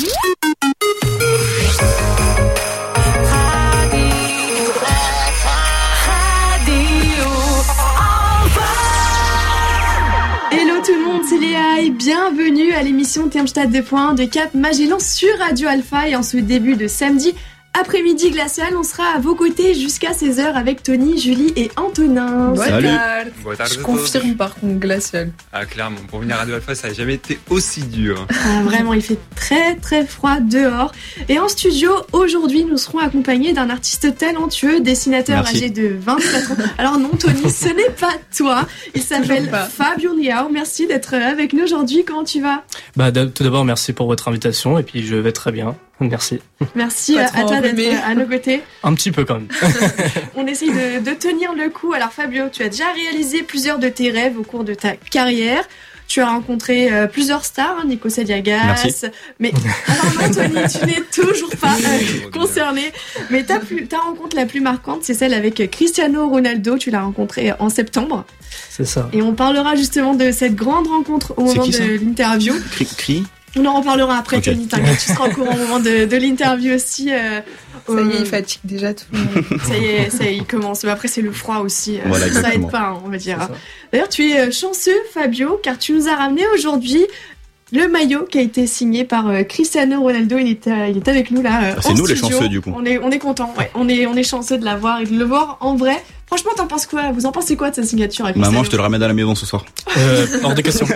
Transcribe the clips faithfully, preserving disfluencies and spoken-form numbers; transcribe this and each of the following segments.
Hello tout le monde, c'est Léa et bienvenue à l'émission Thermstad deux point un de Cap Magellan sur Radio Alpha. Et en ce début de samedi après-midi glacial, on sera à vos côtés jusqu'à seize heures avec Tony, Julie et Antonin. Salut. Je confirme par contre glacial. Ah clairement, pour venir à Radio Alpha, ça n'a jamais été aussi dur. Ah, vraiment, il fait très très froid dehors. Et en studio, aujourd'hui, nous serons accompagnés d'un artiste talentueux, dessinateur Merci. âgé de vingt-quatre ans. Alors non, Tony, ce n'est pas toi. Il s'appelle Fabio Niao. Merci d'être avec nous aujourd'hui. Comment tu vas ? Bah, tout d'abord, merci pour votre invitation et puis je vais très bien. Merci. Merci Pas à trop toi d'être enrhumé. à nos côtés. Un petit peu quand même. On essaye de, de tenir le coup. Alors Fabio, tu as déjà réalisé plusieurs de tes rêves au cours de ta carrière. Tu as rencontré euh, plusieurs stars, hein, Nico Saliagas. Merci. Mais alors Anthony, tu n'es toujours pas euh, concerné. Mais ta, plus, ta rencontre la plus marquante, c'est celle avec Cristiano Ronaldo. Tu l'as rencontré en septembre. C'est ça. Et on parlera justement de cette grande rencontre au C'est moment qui, ça de l'interview. Cri, cri. On en reparlera après, Okay. Tony, t'inquiète, tu seras au courant au moment de, de l'interview aussi. Euh, Ça y est, euh, il fatigue déjà tout le monde. Ça y est, ça y est, il commence. Mais après, c'est le froid aussi. euh, Voilà, ça aide exactement. pas, hein, on va dire. C'est ça. D'ailleurs, tu es euh, chanceux, Fabio, car tu nous as ramené aujourd'hui le maillot qui a été signé par euh, Cristiano Ronaldo. Il est, euh, il est avec nous là. Euh, Ah, c'est en nous les studio. chanceux, du coup. On est, on est content. Ouais, on est, on est chanceux de l'avoir et de le voir en vrai. Franchement, t'en penses quoi ? Vous en pensez quoi de sa signature avec Maman, Cristiano je te le ramène à la maison ce soir. Euh, hors de question.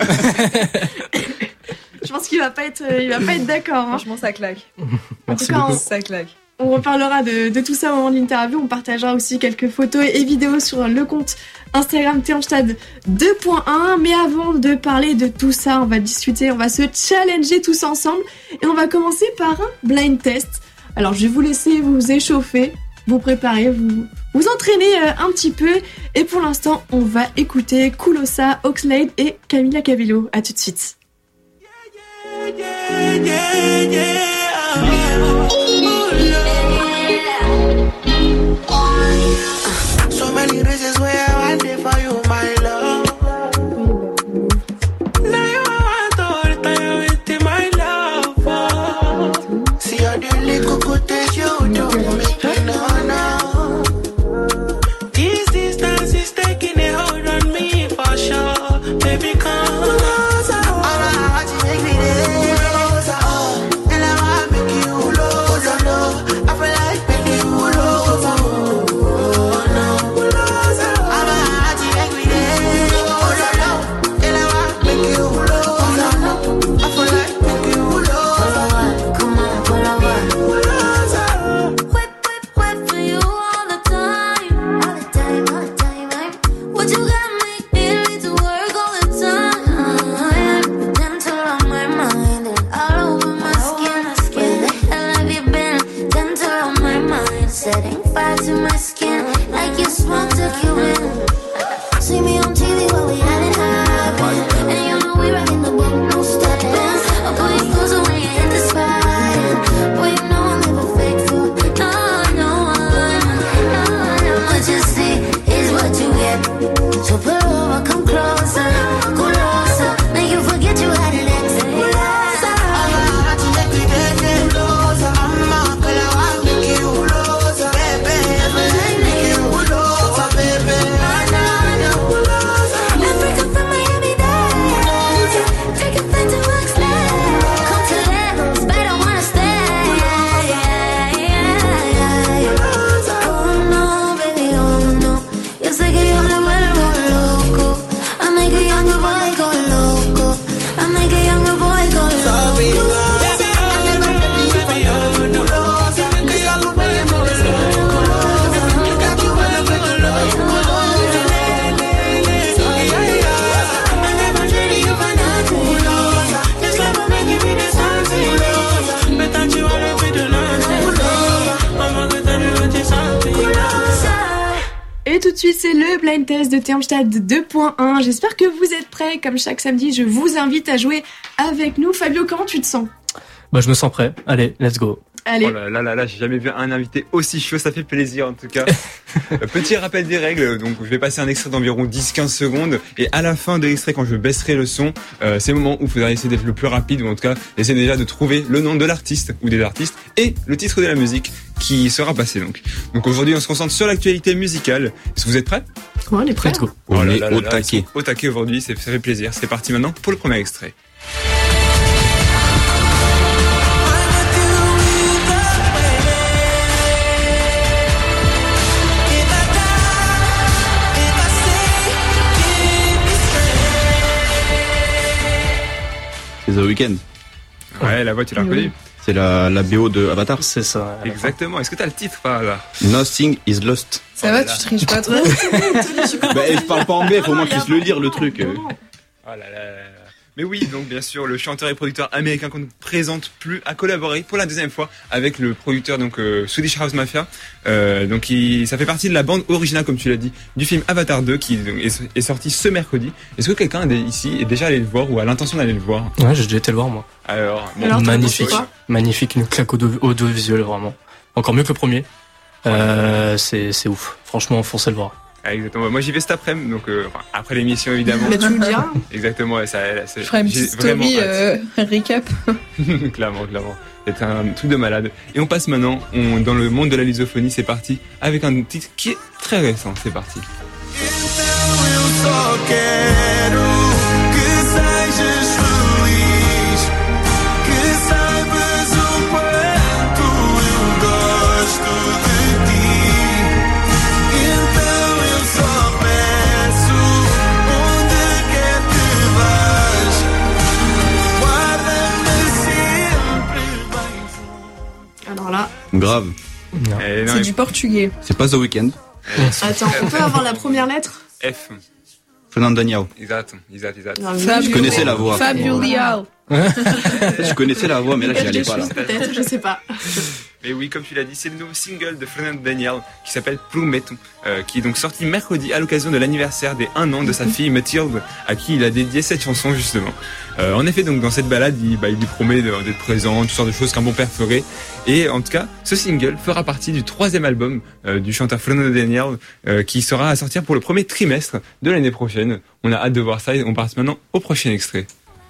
Je pense qu'il va pas être, euh, il va pas être d'accord. Hein. Franchement, ça claque. Merci tout cas, beaucoup. on- Ça claque. On reparlera de, de tout ça au moment de l'interview. On partagera aussi quelques photos et vidéos sur le compte Instagram Thermstad deux point un. Mais avant de parler de tout ça, on va discuter, on va se challenger tous ensemble. Et on va commencer par un blind test. Alors, je vais vous laisser vous échauffer, vous préparer, vous, vous entraîner euh, un petit peu. Et pour l'instant, on va écouter Kulosa, Oxlade et Camila Cabello. À tout de suite. So many reasons why I want it for you, my love. Now you want all the time with my love. Oh. See all the little good things you do, make me know now. This distance is taking a hold on me for sure. Baby, come closer. All I want to make me closer. And I want to make you closer. I feel like making you closer. Setting fire to my skin like you smoke took you in. See me on T V while we had it happen, and you know we rockin' the boat, no stopping. I'll pull you closer when you hit the spot. Boy, you know I'll never fake fool. No, no, no, no. What you see is what you get. So pull over, come closer, closer. Make you forget you had an ex. Et tout de suite, c'est le blind test de Thermstad deux point un. J'espère que vous êtes prêts. Comme chaque samedi, je vous invite à jouer avec nous. Fabio, comment tu te sens ? Bah, je me sens prêt. Allez, let's go. Allez. Oh là là là là, j'ai jamais vu un invité aussi chaud, ça fait plaisir en tout cas. Petit rappel des règles, donc je vais passer un extrait d'environ dix à quinze secondes et à la fin de l'extrait, quand je baisserai le son, euh, c'est le moment où il faudra essayer d'être le plus rapide ou en tout cas essayer déjà de trouver le nom de l'artiste ou des artistes et le titre de la musique qui sera passé donc. Donc aujourd'hui on se concentre sur l'actualité musicale. Est-ce que vous êtes prêts ? Ouais, on est prêts. Go. Oh On là est là là au là, taquet. ils sont Au taquet aujourd'hui, c'est- ça fait plaisir. C'est parti maintenant pour le premier extrait. C'est The Weeknd. Ouais, la voix tu l'as reconnue. C'est la, la B O de Avatar. C'est ça. à la fin. Exactement. Est-ce que t'as le titre par hasard ? Nothing is lost. Ça Oh va, là là. tu triches pas trop. Bah, je parle pas anglais, faut au moins que je puisse le lire, le truc. Oh là là là là. Mais oui, donc bien sûr, le chanteur et producteur américain qu'on ne présente plus a collaboré pour la deuxième fois avec le producteur donc euh, Swedish House Mafia. Euh, donc il, ça fait partie de la bande originale, comme tu l'as dit, du film Avatar deux qui donc, est, est sorti ce mercredi. Est-ce que quelqu'un est- ici est déjà allé le voir ou a l'intention d'aller le voir ? Ouais, j'ai déjà été le voir, moi. Alors, bon, Alors, t'en as Magnifique. pensé quoi ? Magnifique, une claque audio- audiovisuelle, vraiment. Encore mieux que le premier. Euh, c'est, c'est ouf. Franchement, foncez le voir. ah, exactement. Moi j'y vais cet après-midi, donc euh, enfin, après l'émission évidemment. Mais tu nous diras. Exactement. Ouais, ça, ça, Je ferai une j'ai petite vraiment story hâte. euh, récap. clairement, clairement. C'est un truc de malade. Et on passe maintenant on, dans le monde de la lusophonie. C'est parti avec un titre qui est très récent. C'est parti. Eu só quero que sejas feliz, que saibas o quanto eu gosto de ti. Então eu só peço, onde quer que vás, guarda-me sempre bem junto. Alors là, Grave. Non. Eh, non, C'est du portugais. C'est pas The Weeknd. attends, on peut avoir la première lettre ? F. Fernando Daniel. Exact, exact, exact. Non, Fabio- Je connaissais la voix. Fabio Liao. Je connaissais la voix, mais là, j'y allais pas, là. Peut-être, je sais pas. Mais oui, comme tu l'as dit, c'est le nouveau single de Fernando Daniel qui s'appelle Prometo, euh, qui est donc sorti mercredi à l'occasion de l'anniversaire des un an de sa fille Mathilde, à qui il a dédié cette chanson justement. Euh, en effet, donc dans cette balade, il, bah, il lui promet de- d'être présent, toutes sortes de choses qu'un bon père ferait. Et en tout cas, ce single fera partie du troisième album euh, du chanteur Fernando Daniel, euh, qui sera à sortir pour le premier trimestre de l'année prochaine. On a hâte de voir ça et on passe maintenant au prochain extrait.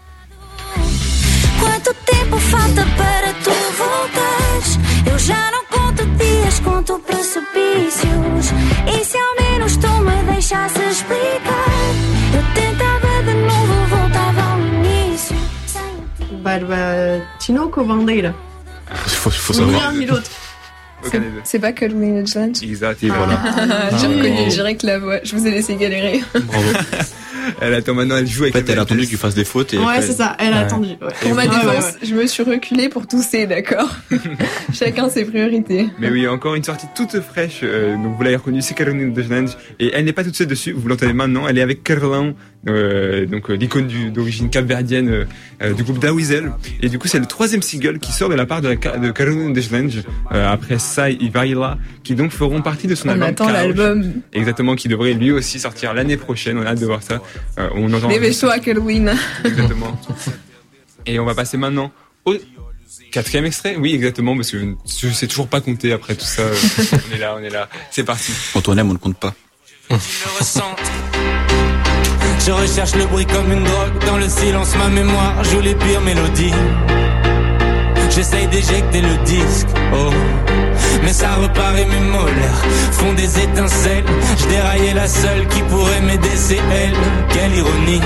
Quanto tempo falta para tu voltares? Eu já não conto dias, conto precipícios. E se ao menos tu me deixasse explicar? Eu tentava de novo, voltava ao início. Sem ti. Bah, bah, Tinoco Bandeira. Faut, faut Ni savoir. l'un ni l'autre. Aucun des deux. C'est pas Colin Challenge. Exact. Et voilà. Ah, j'ai Ah, reconnu bravo. direct la voix. Je vous ai laissé galérer. Bravo. Elle attend maintenant, elle joue avec En fait, la elle a attendu maîtresse. qu'il fasse des fautes et Ouais, après- c'est ça, elle a Ouais. attendu. Ouais. Pour ma Ouais, ouais, défense, ouais. je me suis reculée pour tousser, d'accord. Chacun ses priorités. Mais oui, encore une sortie toute fraîche. euh, donc vous l'avez reconnue, c'est Carolina de Genève. Et elle n'est pas toute seule dessus. Vous l'entendez maintenant. Elle est avec Carolin, euh, donc euh, l'icône du- d'origine capverdienne euh, euh, du groupe Dawizel. Et du coup, c'est le troisième single qui sort de la part de, la, Ca- de Carolina de Genève, euh, après Sai et Vaila, qui donc feront partie de son On album. attend Couch. l'album. Exactement, qui devrait lui aussi sortir l'année prochaine. On a hâte de voir ça. Euh, on entend Dépêche-toi, Colin. exactement. Et on va passer maintenant au quatrième extrait. Oui, exactement, parce que je sais toujours pas compter après tout ça. On est là, on est là. C'est parti. Quand on aime, on ne compte pas. le ressente. Je recherche le bruit comme une drogue. Dans le silence, ma mémoire joue les pires mélodies. J'essaye d'éjecter le disque, oh. Mais ça repart et mes molaires font des étincelles. Je déraillais la seule qui pourrait m'aider, c'est elle. Quelle ironie.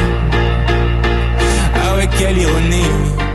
Ah ouais, quelle ironie.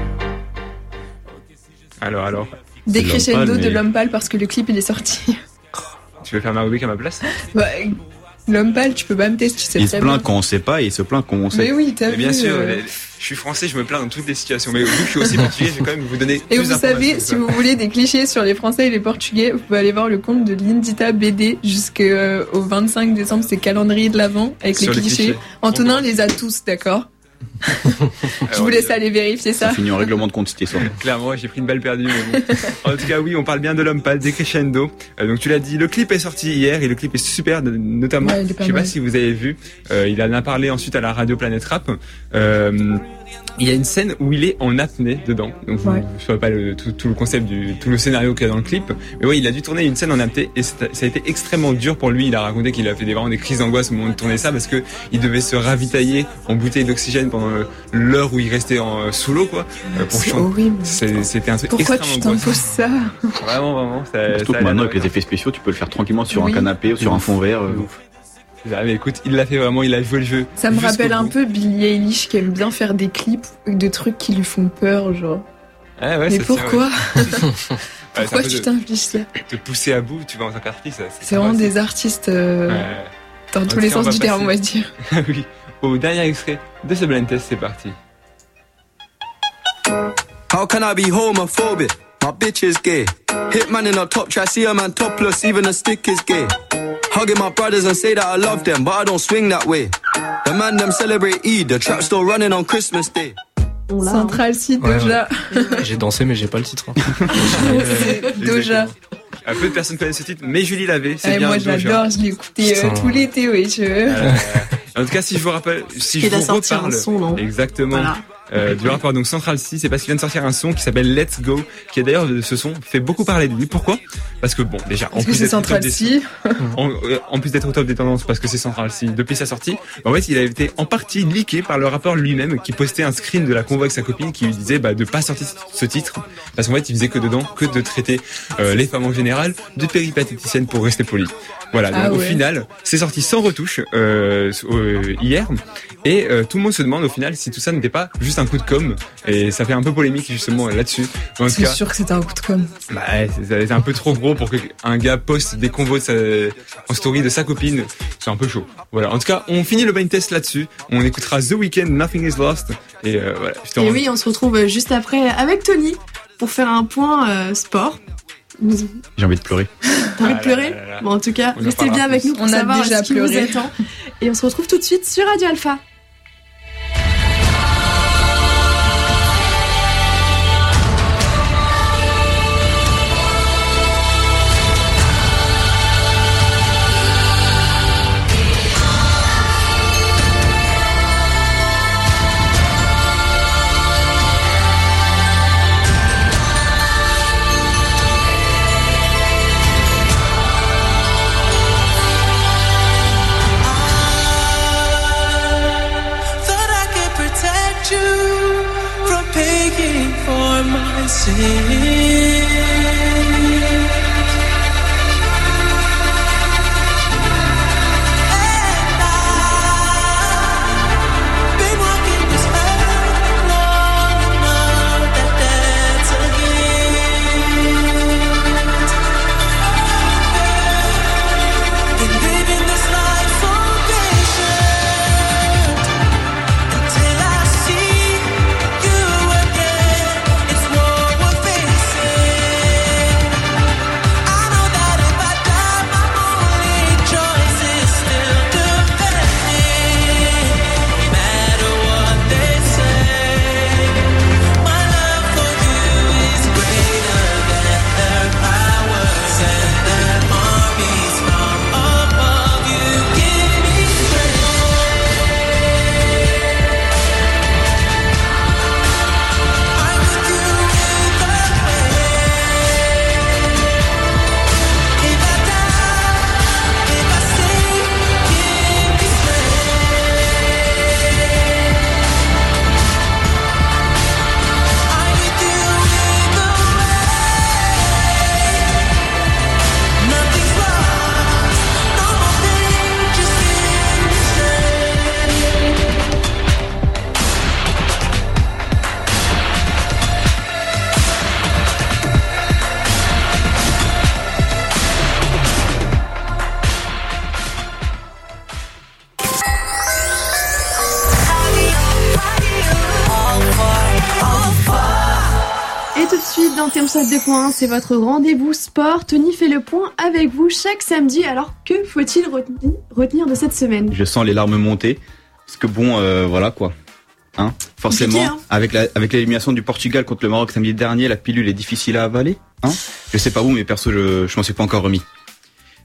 Alors, alors, Des C'est l'homme crescendo pâle, de mais- l'homme pâle parce que le clip il est sorti. tu veux faire ma rubrique à ma place? Bah, l'homme pâle, tu peux pas me tester, tu sais Il se très plaint bien. quand on sait pas et il se plaint quand on sait. Mais oui, t'as Mais vu. bien sûr, euh, les- je suis français, je me plains dans toutes les situations. Mais vu que je suis aussi portugais, je vais quand même vous donner Et plus vous d'informations savez, que si ça. vous voulez des clichés sur les Français et les Portugais, vous pouvez aller voir le compte de Lindita B D jusqu'au vingt-cinq décembre, c'est calendrier de l'Avent avec Sur les les clichés. clichés. Antonin les a tous, d'accord? Je Alors, vous laisse euh, aller vérifier Ça ça. finit en règlement de compte cette histoire. Clairement, j'ai pris une balle perdue. Mais bon. En tout cas, oui, on parle bien de l'homme pâle, des crescendo. Euh, donc tu l'as dit, le clip est sorti hier et le clip est super, de- notamment. Ouais, il est pas je sais pas mal. si vous avez vu. Euh, il en a parlé ensuite à la radio Planète Rap. Euh, il y a une scène où il est en apnée dedans. Donc Ouais. je ne sais pas le, tout, tout le concept du tout le scénario qu'il y a dans le clip, mais ouais, il a dû tourner une scène en apnée et ça a été extrêmement dur pour lui. Il a raconté qu'il a fait des, vraiment des crises d'angoisse au moment de tourner ça parce que il devait se ravitailler en bouteille d'oxygène pendant l'heure où il restait en, sous l'eau, quoi. euh, Pour C'est chanter. horrible. C'est- C'était un truc Pourquoi extrêmement tu t'imposes angoissant. ça? Vraiment, vraiment. Ça, Surtout ça que a maintenant, l'air avec de- les effets spéciaux, tu peux le faire tranquillement sur Oui. un canapé ou sur un fond vert. euh. Ah, mais écoute, il l'a fait vraiment, il a joué le jeu. Ça me jusqu'au rappelle un bout. peu Billie Eilish qui aime bien faire des clips de trucs qui lui font peur, genre. Ah ouais, Mais ça tient, ouais. pourquoi? Ouais, c'est un Pourquoi peu tu de- t'infliges ça? te pousser à bout, tu vas en tant qu'artiste. ça, C'est vraiment sympa, des artistes euh, ça. Ouais. dans En tous tout les cas, on sens va du terme, on va passer- dire. Ah oui, au dernier extrait de ce blind test, c'est parti. How can I be homophobic? My bitch is gay. Hitman in a top try, see a man topless, even a stick is gay. Hugging my brothers and say that I love them, but I don't swing that way. The man them celebrate Eid, the trap still running on Christmas Day. On l'a, hein. Central C, Ouais, Doja. J'ai dansé, mais j'ai pas le titre. hein. C'est Doja. Un peu de personnes connaissent ce titre, mais Julie l'avait, c'est Eh, bien. moi, Doja. j'adore, je l'ai écouté euh, Putain. tout l'été, oui. Je... Euh, en tout cas, si je vous rappelle, si je Il a vous sorti un reparle, son, non? exactement, Voilà. euh, du rapport donc Central C, c'est parce qu'il vient de sortir un son qui s'appelle Let's Go, qui est d'ailleurs ce son fait beaucoup parler de lui. Pourquoi? Parce que bon, déjà, en Parce que plus c'est d'être au top Central des C. en, euh, en plus d'être au top des tendances parce que c'est Central C depuis sa sortie, en fait il a été en partie leaké par le rappeur lui-même qui postait un screen de la convoi avec sa copine qui lui disait bah, de pas sortir ce titre parce qu'en fait il faisait que dedans que de traiter euh, les femmes en général de péripatéticiennes pour rester poli. Voilà, donc Ah au ouais. final c'est sorti sans retouche euh, euh, hier et euh, tout le monde se demande au final si tout ça n'était pas juste un coup de com et ça fait un peu polémique justement là-dessus. En tout C'est cas, sûr que c'était un coup de com'. bah, ouais, c'est c'est un peu trop gros pour qu'un gars poste des convos de sa, en story de sa copine. C'est un peu chaud. Voilà. En tout cas, on finit le blind test là-dessus. On écoutera The Weeknd, Nothing Is Lost. Et euh, voilà. Je te Et rends- oui, on se retrouve juste après avec Tony pour faire un point euh, sport. J'ai envie de pleurer. T'as envie de Ah pleurer? là là là. Bon, en tout cas, On en restez parlera bien avec plus. nous pour On a savoir déjà ce qui vous pleuré. attend. Et on se retrouve tout de suite sur Radio Alpha. Thought I could protect you from paying for my sins. And I've been walking this earth long enough that that's a gift. Been living this life so patient until I see you again. It's war we're facing. I know that if I die, my only choice is still defending. No matter what they say, my love for you is greater than their powers and their armies from above. You give me strength. I'm with you either way. If I die, if I stay, give me strength. I'm with you either way. Nothing's lost, no more pain, just in the strength. Et tout de suite, dans Thermostat deux point un, c'est votre rendez-vous sport. Tony fait le point avec vous chaque samedi. Alors, que faut-il retenir, retenir de cette semaine? Je sens les larmes monter. Parce que bon, euh, voilà quoi. Hein Forcément, Compliqué, hein. avec la, avec l'élimination du Portugal contre le Maroc samedi dernier, la pilule est difficile à avaler. Hein je sais pas vous, mais perso, je, je m'en suis pas encore remis.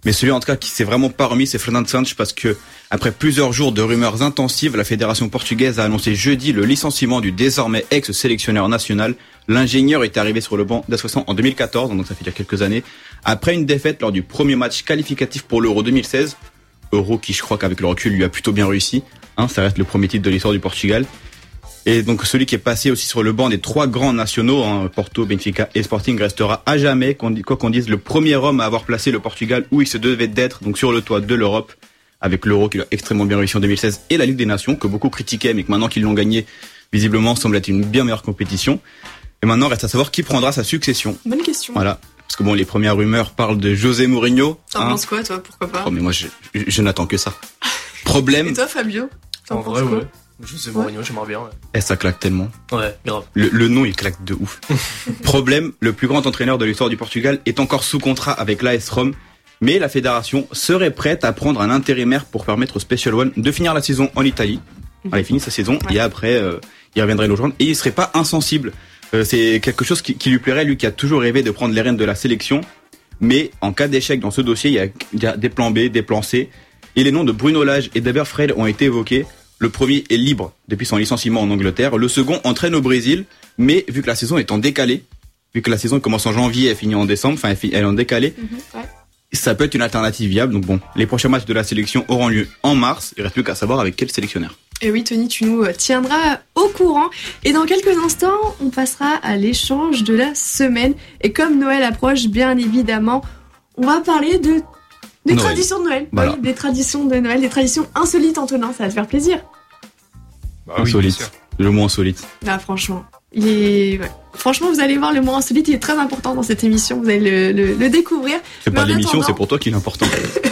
Mais celui en tout cas qui s'est vraiment pas remis, c'est Fernando Santos, parce que après plusieurs jours de rumeurs intensives, la fédération portugaise a annoncé jeudi le licenciement du désormais ex-sélectionneur national. L'ingénieur est arrivé sur le banc d'Association en deux mille quatorze, donc ça fait déjà quelques années, après une défaite lors du premier match qualificatif pour l'Euro deux mille seize. Euro qui, je crois qu'avec le recul, lui a plutôt bien réussi. Hein, ça reste le premier titre de l'histoire du Portugal. Et donc celui qui est passé aussi sur le banc des trois grands nationaux, hein, Porto, Benfica et Sporting, restera à jamais, quoi qu'on dise, le premier homme à avoir placé le Portugal où il se devait d'être, donc sur le toit de l'Europe, avec l'Euro qui a extrêmement bien réussi en deux mille seize et la Ligue des Nations, que beaucoup critiquaient, mais que maintenant qu'ils l'ont gagné, visiblement semble être une bien meilleure compétition. Et maintenant, reste à savoir qui prendra sa succession. Bonne question. Voilà. Parce que bon, les premières rumeurs parlent de José Mourinho. T'en hein. penses quoi, toi? Pourquoi pas? Oh, mais moi, je, je, je n'attends que ça. Problème. Et toi, Fabio? T'en En penses vrai, quoi? ouais. José Mourinho, j'aimerais bien. Ouais, Eh, ça claque tellement. ouais grave. Le, le nom, il claque de ouf. Problème, le plus grand entraîneur de l'histoire du Portugal est encore sous contrat avec l'A S Rome, mais la fédération serait prête à prendre un intérimaire pour permettre au Special One de finir la saison en Italie. Voilà, il finit sa saison Ouais. et après, euh, il reviendrait nous rejoindre et il serait pas insensible. Euh, c'est quelque chose qui, qui lui plairait, lui qui a toujours rêvé de prendre les rênes de la sélection. Mais en cas d'échec dans ce dossier, il y a, il y a des plans B, des plans C. Et les noms de Bruno Lage et d'Eber Freire ont été évoqués. Le premier est libre depuis son licenciement en Angleterre. Le second entraîne au Brésil, mais vu que la saison est en décalé, vu que la saison commence en janvier et finit en décembre, enfin elle fi- elle est en décalé, Mhm, ouais. ça peut être une alternative viable. Donc bon, les prochains matchs de la sélection auront lieu en mars. Il reste plus qu'à savoir avec quel sélectionneur. Et oui, Tony, tu nous tiendras au courant. Et dans quelques instants, on passera à l'échange de la semaine. Et comme Noël approche, bien évidemment, on va parler de des Noël. traditions de Noël. Voilà. Oui, des traditions de Noël, des traditions insolites, Antonin, ça va te faire plaisir. Bah oui, bien Insolite. sûr. Le mot insolite. Ah, franchement, il est... ouais. Franchement, vous allez voir, le mot insolite, il est très important dans cette émission. Vous allez le, le- le découvrir. C'est Mais pas en l'émission, attendant- c'est pour toi qu'il est important.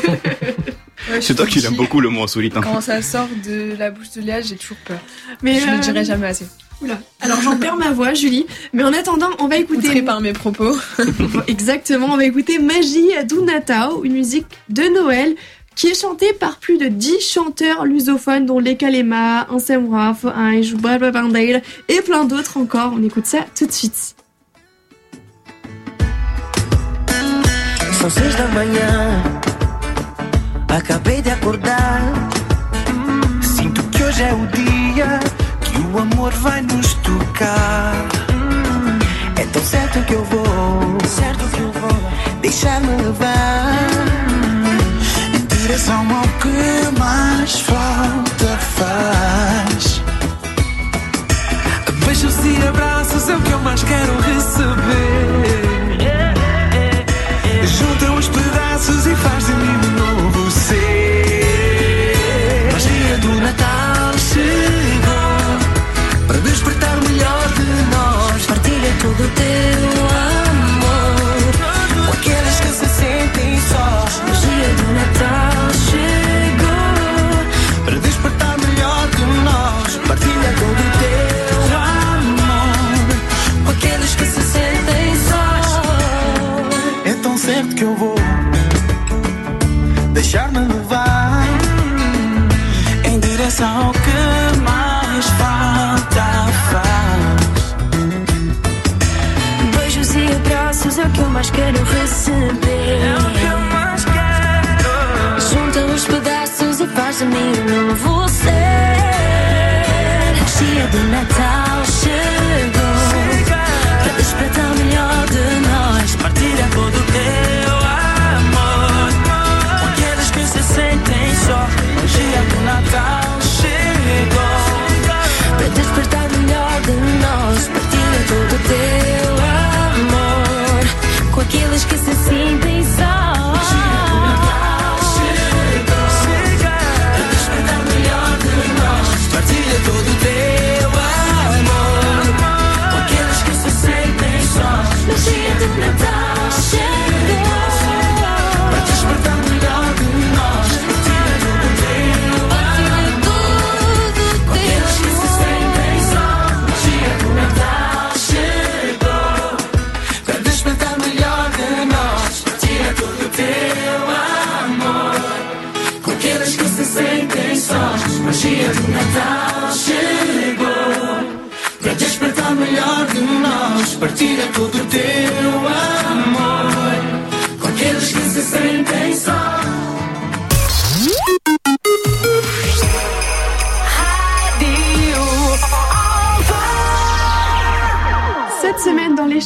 Ouais, C'est toi qui l'aime beaucoup le mot insolite. Hein. Quand ça sort de la bouche de Léa, j'ai toujours peur. Mais je euh, le dirai jamais assez. Oula. Alors j'en perds ma voix, Julie. Mais en attendant, on va écouter... Outré par mes propos. Exactement, on va écouter Magie do Natal, une musique de Noël qui est chantée par plus de dix chanteurs lusophones, dont Les Kalema, Anselm Raf, Ange, Barbara Bandeira et plein d'autres encore. On écoute ça tout de suite. São seis da manhã, acabei de acordar. Sinto que hoje é o dia que o amor vai nos tocar. É tão certo que eu vou, certo que eu vou deixar-me levar em direção ao que mais falta faz. Beijos e abraços é o que eu mais quero receber. Junta os pedaços e faz de mim um novo ser. Magia do Natal chegou para despertar o melhor de nós. Partilha todo o teu amor com aqueles que se sentem sós. Magia do Natal chegou para despertar o melhor de nós. Partilha todo o teu amor com aqueles que se sentem sós. É tão certo que eu vou deixar-me levar em direção ao que mais falta faz. Beijos e abraços é o que eu mais quero receber. É o que eu mais quero. Junta os pedaços e faz de mim um novo ser. Magia do Natal chegou para despertar o melhor de nós. Partilha todo o teu amor com aqueles que se sentem só. Magia do Natal chegou Para despertar o melhor de nós. Partilha todo o teu amor com aqueles que se sentem só. Magia do Natal chegou para despertar o melhor de nós. Partilha todo o teu amor com aqueles que se sentem só. Magia do Natal chegou para despertar o melhor de nós. Partilha todo o teu amor com aqueles que se sentem só. Magia do Natal chegou para despertar o melhor de nós. Partilha todo o teu amor com aqueles que se sentem sós. Magia do Natal chegou para despertar o melhor de nós. Partilha todo o teu amor com aqueles que se sentem sós.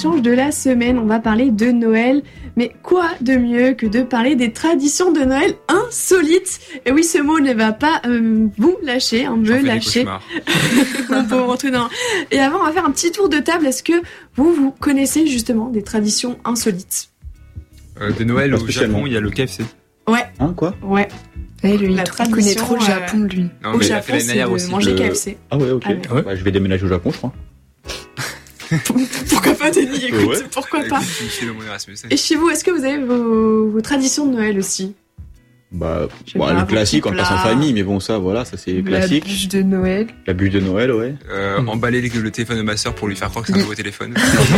échange de la semaine. On va parler de Noël. Mais quoi de mieux que de parler des traditions de Noël insolites? Et oui, ce mot ne va pas euh, vous lâcher, hein, me J'en fais des lâcher. cauchemars. On peut rentrer dans... Et avant, on va faire un petit tour de table. Est-ce que vous, vous connaissez justement des traditions insolites? Euh, de Noël Pas au spécialement. Japon, il y a le K F C. Ouais, Hein, quoi? ouais. Eh, lui, La il tradition, connaît trop le euh, Japon, lui. Non, Au mais il a Japon, fait l'année c'est dernière de aussi. manger Le- K F C. Ah ouais, ok. Ah ouais. Ouais. Bah, je vais déménager au Japon, je crois. Pourquoi pas, Denis? Écoute, Ouais. pourquoi pas? Avec une fille de mon Erasmus. Et chez vous, est-ce que vous avez vos, vos traditions de Noël aussi? Bah, Je sais bon, pas, le vos classique, petits on passe en plats. famille, mais bon, ça, voilà, ça c'est La classique. bûche de Noël. La bûche de Noël, ouais. Euh, Mm. Emballer le le téléphone de ma soeur pour lui faire croire que c'est un nouveau téléphone.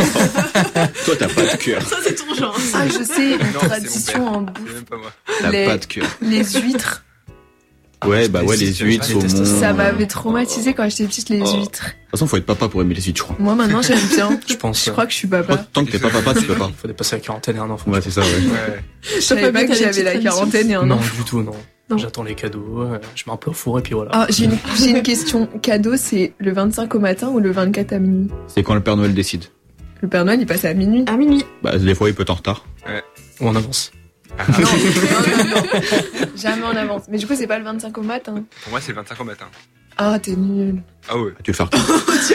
Toi, t'as pas de cœur. Ça, c'est ton genre. Ah, je sais, une Non, c'est mon tradition père. en C'est bouffe. même pas moi. T'as Les- pas de cœur. Les huîtres. Ouais, bah ouais, les les huîtres, huîtres, je déteste saumon. ça. Ça m'avait traumatisé quand j'étais petite, les Oh. huîtres. De toute façon, faut être papa pour aimer les huîtres, je crois. Moi, maintenant, j'aime bien. Je pense. Je crois que je suis papa. Tant que t'es pas papa, tu peux pas. Il faut dépasser la quarantaine et un enfant. Ouais, c'est ça, ouais. Ouais. Je savais pas que t'avais j'avais la petite quarantaine et un Non, an. du tout, non. Non. J'attends les cadeaux, euh, je mets un peu au four et puis voilà. Ah, j'ai une, j'ai une question. Cadeau, c'est le vingt-cinq au matin ou le vingt-quatre à minuit? C'est quand le Père Noël décide. Le Père Noël, il passe à minuit. À minuit. Bah, des fois, il peut être en retard. Ou en avance. Non, non, non, non. Jamais en avance. Mais du coup, c'est pas le vingt-cinq au matin. Pour moi, c'est le vingt-cinq au matin. Ah, t'es nul. Ah ouais. Tu veux le faire quand?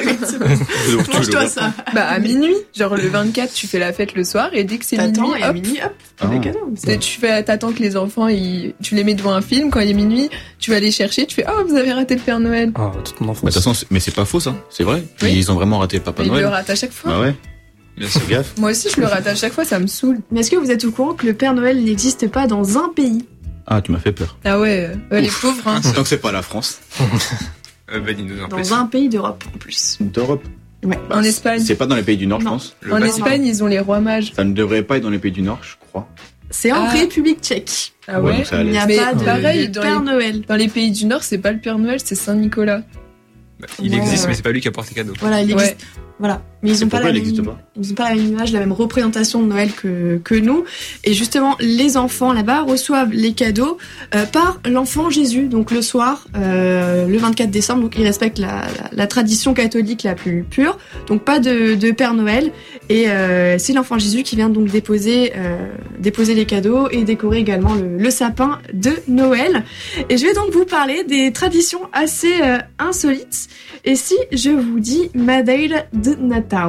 Mange-toi ça. Bah, à minuit. Genre, le vingt-quatre, tu fais la fête le soir et dès que c'est T'attends minuit, et à hop. minuit, hop, Ah. les cadeaux. c'est- Tu fais, t'attends que les enfants, ils, tu les mets devant un film. Quand il est minuit, tu vas les chercher. Tu fais, oh, vous avez raté le Père Noël. Ah, toute mon Bah, de enfance. toute façon, c'est- mais c'est pas faux, ça. C'est vrai. Oui. Ils ont vraiment raté le Papa Mais il le Noël. rate à chaque fois. Bah ouais. Bien sûr. Fais gaffe. Moi aussi, je le rate à chaque fois, ça me saoule. Mais est-ce que vous êtes au courant que le Père Noël n'existe pas dans un pays? Ah, tu m'as fait peur. Ah ouais, ouais, les pauvres, hein. Tant que c'est pas la France. Euh, bah, dis-nous un peu. Dans un pays d'Europe en plus. D'Europe. Ouais. Bah, En c'est- Espagne. C'est pas dans les pays du Nord, je Non. pense. Le En Vatican. Espagne, ils ont les rois mages. Ça ne devrait pas être dans les pays du Nord, je crois. C'est en Ah. République tchèque. Ah Ouais, ouais. donc ça Il n'y a allait. Mais pas de, pareil, de dans Père les- Noël. Dans les pays du Nord, c'est pas le Père Noël, c'est Saint-Nicolas. Bah, il Ouais. existe, mais c'est pas lui qui apporte les cadeaux. Voilà, il existe. Ouais. Voilà. Mais ils Et ont pas pourquoi la il n'existe même, pas ils ont pas la même image, la même représentation de Noël que, que nous. Et justement, les enfants là-bas reçoivent les cadeaux euh, par l'enfant Jésus. Donc le soir, euh, le vingt-quatre décembre, donc ils respectent la, la, la tradition catholique la plus pure. Donc pas de, de Père Noël. Et euh, c'est l'enfant Jésus qui vient donc déposer, euh, déposer les cadeaux et décorer également le, le sapin de Noël. Et je vais donc vous parler des traditions assez euh, insolites. Et si je vous dis Madeira de Natal?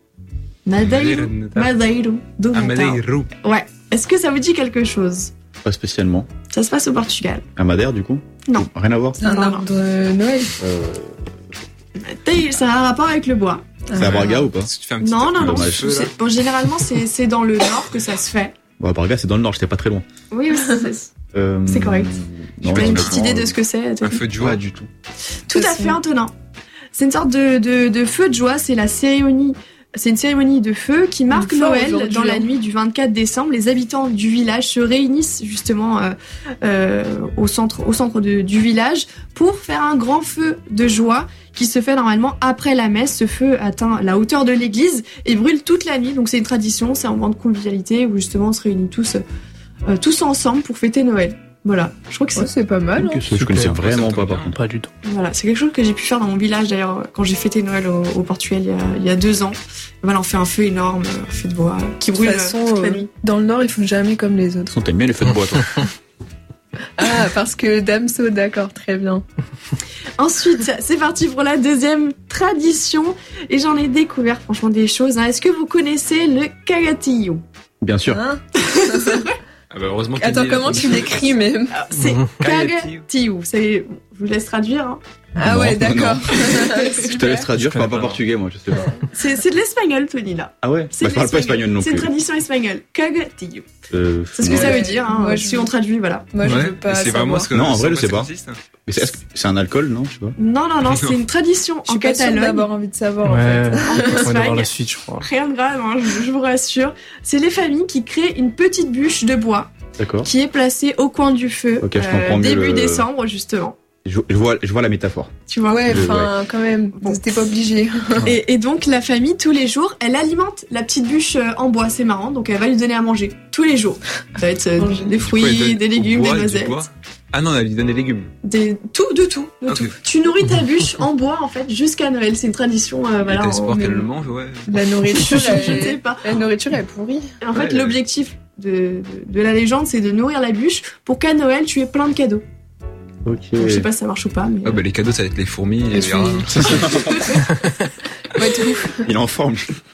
Madeira, Madeira de Ah, Natal. Madeiro. Ouais. Est-ce que ça vous dit quelque chose? Pas spécialement. Ça se passe au Portugal. À Madère, du coup? Non. Rien à voir. C'est un Non, arbre de Noël. Euh, Madeira, ça a un rapport avec le bois. c'est à Braga ou pas? Si tu fais un petit Non, non, non. dommage. c'est- Bon, généralement, c'est c'est dans le nord que ça se fait. Bon, à Braga, c'est dans le Nord, j'étais pas très loin. Oui, oui, c'est- c'est- Euh, C'est correct. Non, tu as une honnêtement, petite idée de ce que c'est? Un Tony feu de joie. Pas du tout. Tout à fait, Antonin. C'est une sorte de, de, de feu de joie. C'est la cérémonie. C'est une cérémonie de feu qui marque fort Noël. aujourd'hui, Dans la hein. nuit du vingt-quatre décembre, les habitants du village se réunissent justement euh, euh, au centre, au centre de- du village pour faire un grand feu de joie qui se fait normalement après la messe. Ce feu atteint la hauteur de l'église et brûle toute la nuit. Donc c'est une tradition, c'est un moment de convivialité où justement on se réunit tous, euh, tous ensemble pour fêter Noël. Voilà, je crois que c'est Ouais, c'est pas mal. Ok, hein. ça, je connaissais Super. vraiment Ça pas, tombe par bien. contre. Pas du tout. Voilà, c'est quelque chose que j'ai pu faire dans mon village d'ailleurs quand j'ai fêté Noël au, au Portugal il y, a, il y a deux ans. Voilà, on fait un feu énorme, un feu de bois qui De brûle toute façon, toute la euh, nuit. dans le Nord, ils font jamais comme les De autres. toute façon, t'aimes bien les feux de bois, toi. Ah, parce que Damso, d'accord, très bien. Ensuite, c'est parti pour la deuxième tradition et j'en ai découvert franchement des choses. hein. Est-ce que vous connaissez le cagatillo? Bien sûr. Hein Ah bah heureusement qu'il Attends, dit la comment tu production. l'écris même? Alors, C'est Mhm. cagatillo. C'est, je vous laisse traduire. hein. Ah Non, ouais, non. d'accord. Je te laisse traduire, Je je parle connais pas pas. portugais, moi, je sais pas. C'est, c'est de l'espagnol, Tony là. Ah ouais? C'est Bah, je parle pas espagnol non C'est une plus. tradition espagnole. Cagatillo. Euh, C'est ce que non. ça veut dire. Hein. Moi, je si veux- on traduit, voilà. Moi, je Ouais, veux pas. c'est vraiment savoir. ce que Non, en vrai, c'est je sais ça pas. consiste. Mais c'est, est-ce que c'est un alcool, non? Je sais pas. Non, non, non, c'est une tradition Je en suis pas sûre Catalogne. d'avoir envie de savoir, en Ouais, fait. on va Espagne. voir la suite, je crois. Rien de grave, hein, je, je vous rassure. C'est les familles qui créent une petite bûche de bois D'accord. qui est placée au coin du feu Ok, je comprends mieux début le- décembre justement. Je, je vois, je vois la métaphore. Tu vois. Ouais, Je- enfin, quand même. Bon. C'était pas obligé. Et, et donc la famille tous les jours, elle alimente la petite bûche euh, en bois, c'est marrant. Donc elle va lui donner à manger tous les jours. Ça va être euh, Manger. des Du coup, elle fruits, donne des au légumes, bois, des du noisettes. bois. Ah non, on a lui donné des légumes. Des, tout, de tout, de Ok. tout. Tu nourris ta bûche en bois, en fait, jusqu'à Noël. C'est une tradition, euh, Et voilà. t'as en- espoir mais- qu'elle le mange, ouais. La nourriture, Je ne sais elle, pas. la nourriture est pourrie. Et en fait, Ouais, l'objectif de, de, de la légende, c'est de nourrir la bûche pour qu'à Noël, tu aies plein de cadeaux. Ok. Donc, je sais pas si ça marche ou pas, mais. Ah bah les cadeaux, ça va être les fourmis et Et les puis- rats. Ouais, tout. Il est en forme.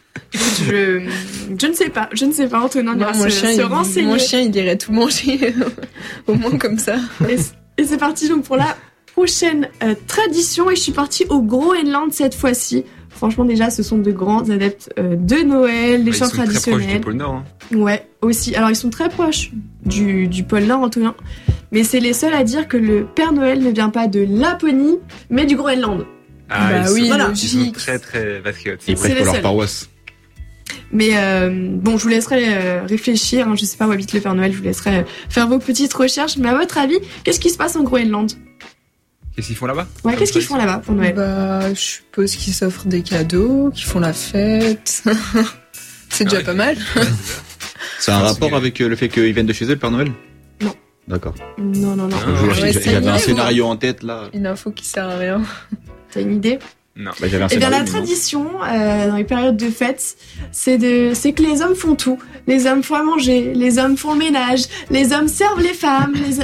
Je, je ne sais pas, je ne sais pas, Antonin Moi, ira mon, se, chien, se il, renseigner. mon chien, il irait tout manger. Au moins comme ça. Et, c- et c'est parti donc pour la prochaine euh, tradition. Et je suis partie au Groenland cette fois-ci. Franchement, déjà, ce sont de grands adeptes euh, de Noël, des Bah, ils chants sont très proches du traditionnels. pôle Nord. Hein. Ouais, aussi. Alors, ils sont très proches du, du pôle Nord, Antonin. Mais c'est les seuls à dire que le Père Noël ne vient pas de Laponie, mais du Groenland. Ah, Bah ils oui, sont, voilà. ils sont logique. très très patriotes. Ils C'est prêtent les pour leur seuls. paroisse. Mais euh, bon, je vous laisserai euh, réfléchir. Hein, je sais pas où habite le Père Noël. Je vous laisserai euh, faire vos petites recherches. Mais à votre avis, qu'est-ce qui se passe en Groenland? Qu'est-ce qu'ils font là-bas? Ouais, Comme qu'est-ce qu'ils font tradition. là-bas pour Noël? Bah, je suppose qu'ils s'offrent des cadeaux, qu'ils font la fête. C'est déjà Ouais. pas mal. Ouais, c'est ça. C'est un Parce rapport que- avec euh, le fait qu'ils viennent de chez eux, le Père Noël? Non. D'accord. Non, non, non. Ah, Je- ouais, j'ai- ça J'avais y un est, scénario en tête là. Une info qui sert à rien. T'as une idée? Non. Bah, j'avais un Eh bien, scénario, la mais non. tradition euh, dans les périodes de fête, c'est de, c'est que les hommes font tout. Les hommes font à manger, les hommes font le ménage, les hommes servent les femmes. Les...